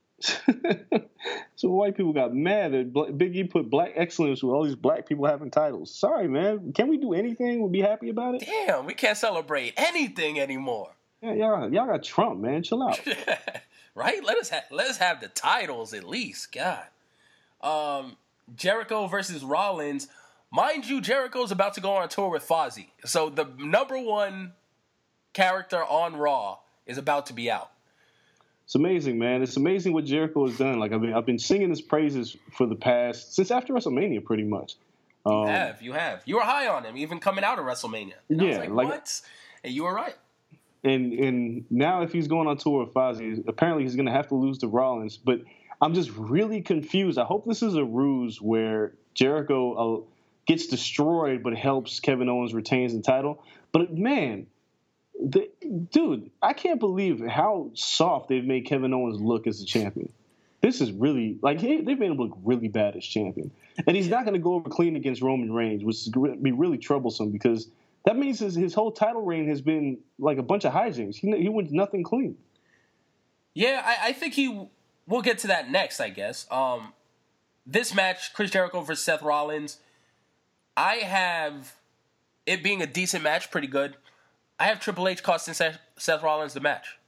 Speaker 6: Some white people got mad that Big E put Black Excellence with all these black people having titles. Sorry, man. Can we do anything? We'll be happy about it.
Speaker 4: Damn, we can't celebrate anything anymore.
Speaker 6: Yeah, y'all got Trump, man. Chill out.
Speaker 4: Right? Let us have the titles at least. God. Jericho versus Rollins. Mind you, Jericho's about to go on tour with Fozzy. So the number one character on Raw is about to be out.
Speaker 6: It's amazing, man. It's amazing what Jericho has done. Like, I've been singing his praises for the past, since after WrestleMania, pretty much.
Speaker 4: You have. You were high on him, even coming out of WrestleMania. And I was like, what? And you were right.
Speaker 6: And now if he's going on tour with Fozzy, apparently he's going to have to lose to Rollins. But I'm just really confused. I hope this is a ruse where Jericho gets destroyed but helps Kevin Owens retains the title. But, man, dude, I can't believe how soft they've made Kevin Owens look as a champion. This is really, like, they've made him look really bad as champion. And he's not going to go over clean against Roman Reigns, which is going to be really troublesome because that means his whole title reign has been like a bunch of hijinks. He wins nothing clean.
Speaker 4: Yeah, I think we'll get to that next, I guess. This match, Chris Jericho versus Seth Rollins, I have it being a decent match, pretty good. I have Triple H costing Seth Rollins the match.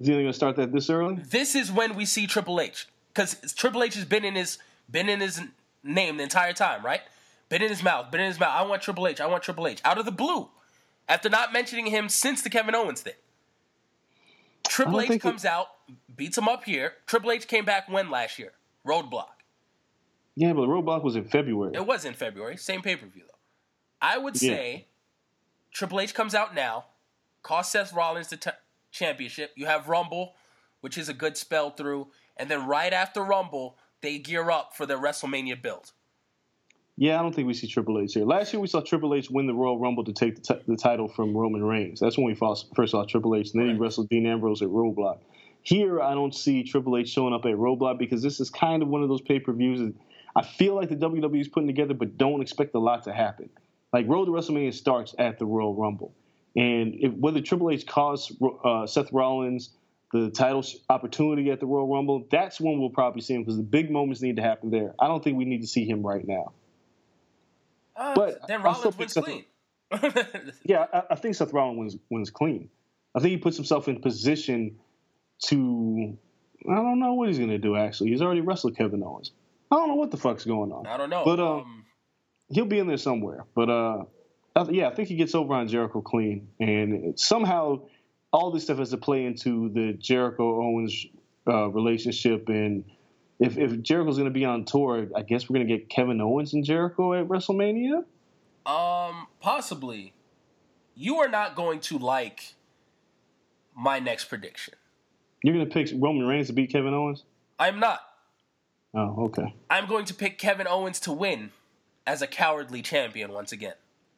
Speaker 6: Is he going to start that this early?
Speaker 4: This is when we see Triple H, because Triple H has been in his name the entire time, right? Been in his mouth. I want Triple H. Out of the blue, after not mentioning him since the Kevin Owens thing. Triple H comes out, beats him up here. Triple H came back when last year? Roadblock.
Speaker 6: Yeah, but the Roadblock was in February.
Speaker 4: It was in February. Same pay-per-view, though. I would say Triple H comes out now, costs Seth Rollins the championship. You have Rumble, which is a good spell through. And then right after Rumble, they gear up for their WrestleMania build.
Speaker 6: Yeah, I don't think we see Triple H here. Last year, we saw Triple H win the Royal Rumble to take the title from Roman Reigns. That's when we first saw Triple H. And then he wrestled Dean Ambrose at Roadblock. Here, I don't see Triple H showing up at Roadblock because this is kind of one of those pay-per-views that I feel like the WWE is putting together, but don't expect a lot to happen. Like, Road to WrestleMania starts at the Royal Rumble. And whether Triple H costs Seth Rollins the title opportunity at the Royal Rumble, that's when we'll probably see him because the big moments need to happen there. I don't think we need to see him right now. But
Speaker 4: then Rollins wins clean.
Speaker 6: Yeah, I think Seth Rollins wins clean. I think he puts himself in position to, I don't know what he's going to do, actually. He's already wrestled Kevin Owens. I don't know what the fuck's going on.
Speaker 4: I don't know.
Speaker 6: But he'll be in there somewhere. But, I think he gets over on Jericho clean. And somehow all this stuff has to play into the Jericho-Owens relationship. And if Jericho's going to be on tour, I guess we're going to get Kevin Owens and Jericho at WrestleMania?
Speaker 4: Possibly. You are not going to like my next prediction.
Speaker 6: You're going to pick Roman Reigns to beat Kevin Owens?
Speaker 4: I'm not.
Speaker 6: Oh, okay.
Speaker 4: I'm going to pick Kevin Owens to win as a cowardly champion once again.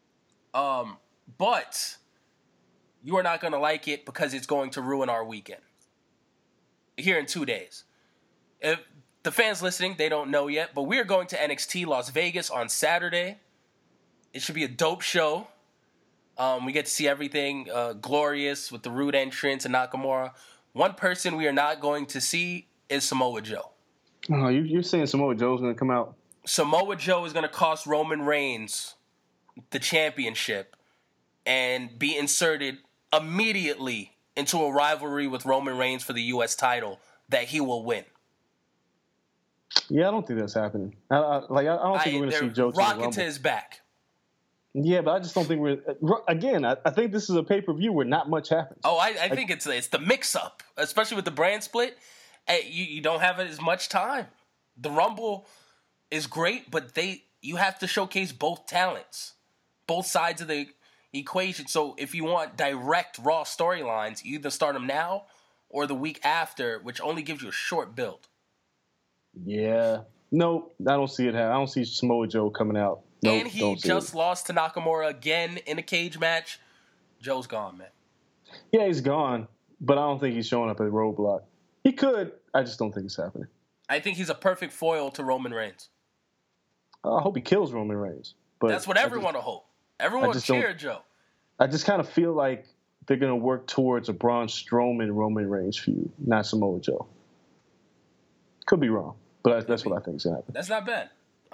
Speaker 4: But you are not going to like it because it's going to ruin our weekend. Here in 2 days. If the fans listening, they don't know yet, but we're going to NXT Las Vegas on Saturday. It should be a dope show. We get to see everything glorious with the Rude entrance and Nakamura. One person we are not going to see is Samoa Joe.
Speaker 6: Oh, you're saying Samoa Joe's going to come out?
Speaker 4: Samoa Joe is going to cost Roman Reigns the championship and be inserted immediately into a rivalry with Roman Reigns for the U.S. title that he will win.
Speaker 6: Yeah, I don't think that's happening. I don't think we're going to see Joe
Speaker 4: rocking to his back.
Speaker 6: Yeah, but I just don't think we're... Again, I think this is a pay-per-view where not much happens.
Speaker 4: Oh, I think it's the mix-up, especially with the brand split. You don't have as much time. The Rumble is great, but you have to showcase both talents, both sides of the equation. So if you want direct Raw storylines, you either start them now or the week after, which only gives you a short build.
Speaker 6: Yeah. No, I don't see it. I don't see Samoa Joe coming out. Nope,
Speaker 4: and he just lost to Nakamura again in a cage match. Joe's gone, man.
Speaker 6: Yeah, he's gone, but I don't think he's showing up at Roadblock. He could. I just don't think it's happening.
Speaker 4: I think he's a perfect foil to Roman Reigns.
Speaker 6: I hope he kills Roman Reigns. But
Speaker 4: that's what everyone will hope. Everyone will cheer Joe.
Speaker 6: I just kind of feel like they're going to work towards a Braun Strowman-Roman Reigns feud, not Samoa Joe. Could be wrong, but that's what I think is going to happen.
Speaker 4: That's not bad.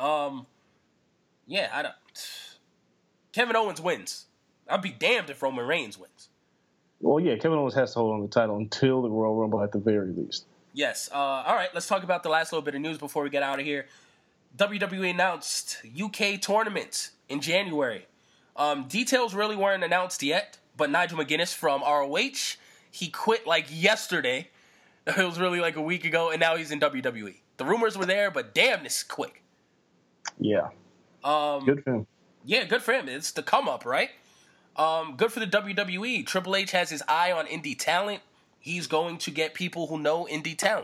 Speaker 4: Yeah, I don't. Kevin Owens wins. I'd be damned if Roman Reigns wins.
Speaker 6: Well, yeah, Kevin Owens has to hold on the title until the Royal Rumble at the very least.
Speaker 4: Yes. All right, let's talk about the last little bit of news before we get out of here. WWE announced UK tournament in January. Details really weren't announced yet, but Nigel McGuinness from ROH, he quit like yesterday. It was really like a week ago, and now he's in WWE. The rumors were there, but damn, this is quick.
Speaker 6: Yeah. Good for him.
Speaker 4: Yeah, good for him. It's the come up, right? Good for the WWE. Triple H has his eye on indie talent. He's going to get people who know indie talent.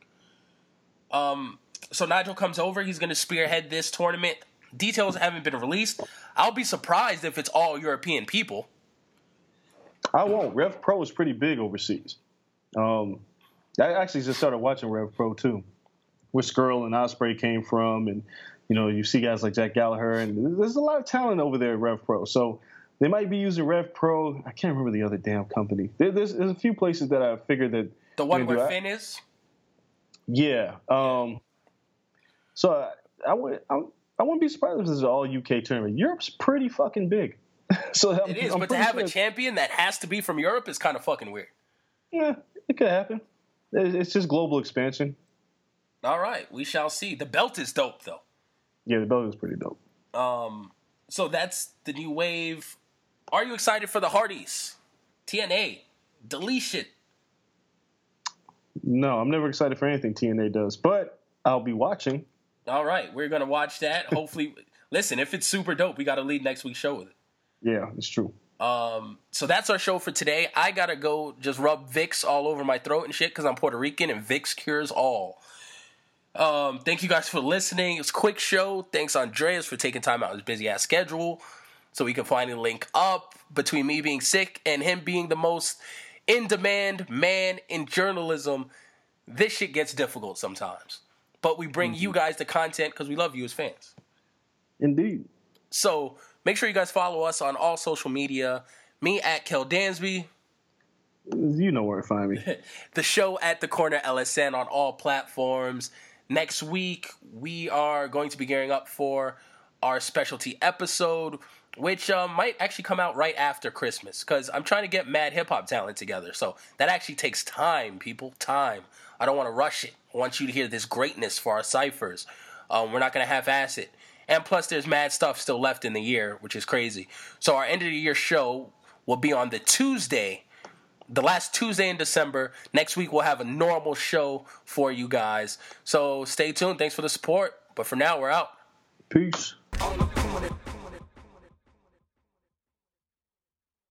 Speaker 4: So Nigel comes over. He's going to spearhead this tournament. Details haven't been released. I'll be surprised if it's all European people.
Speaker 6: I won't. Rev Pro is pretty big overseas. I actually just started watching Rev Pro too, where Skrull and Ospreay came from, and you see guys like Jack Gallagher, and there's a lot of talent over there at Rev Pro. So they might be using Rev Pro. I can't remember the other damn company. There's a few places that I figured that
Speaker 4: the one where Finn is.
Speaker 6: Yeah. So I wouldn't be surprised if this is an all UK tournament. Europe's pretty fucking big. So
Speaker 4: it is, but to have a champion that has to be from Europe is kind of fucking weird.
Speaker 6: Yeah, it could happen. It's just global expansion.
Speaker 4: All right, we shall see. The belt is dope, though.
Speaker 6: Yeah, the belt is pretty dope.
Speaker 4: So that's the new wave. Are you excited for the Hardys? TNA, deletion.
Speaker 6: No, I'm never excited for anything TNA does, but I'll be watching.
Speaker 4: All right, we're going to watch that. Hopefully, listen, if it's super dope, we got to lead next week's show with it.
Speaker 6: Yeah, it's true.
Speaker 4: So that's our show for today. I got to go just rub Vicks all over my throat and shit because I'm Puerto Rican and Vicks cures all. Thank you guys for listening. It's a quick show. Thanks, Andreas, for taking time out of his busy-ass schedule so we can finally link up between me being sick and him being the most in-demand man in journalism. This shit gets difficult sometimes. But we bring you guys the content because we love you as fans.
Speaker 6: Indeed.
Speaker 4: So make sure you guys follow us on all social media. Me at Kel Dansby.
Speaker 6: You know where to find me.
Speaker 4: The show at The Corner LSN on all platforms. Next week, we are going to be gearing up for our specialty episode, which might actually come out right after Christmas, because I'm trying to get mad hip-hop talent together. So that actually takes time, people, time. I don't want to rush it. I want you to hear this greatness for our ciphers. We're not going to half-ass it. And plus, there's mad stuff still left in the year, which is crazy. So our end-of-the-year show will be on the Tuesday, the last Tuesday in December. Next week, we'll have a normal show for you guys. So stay tuned. Thanks for the support. But for now, we're out.
Speaker 6: Peace.
Speaker 2: On the corner.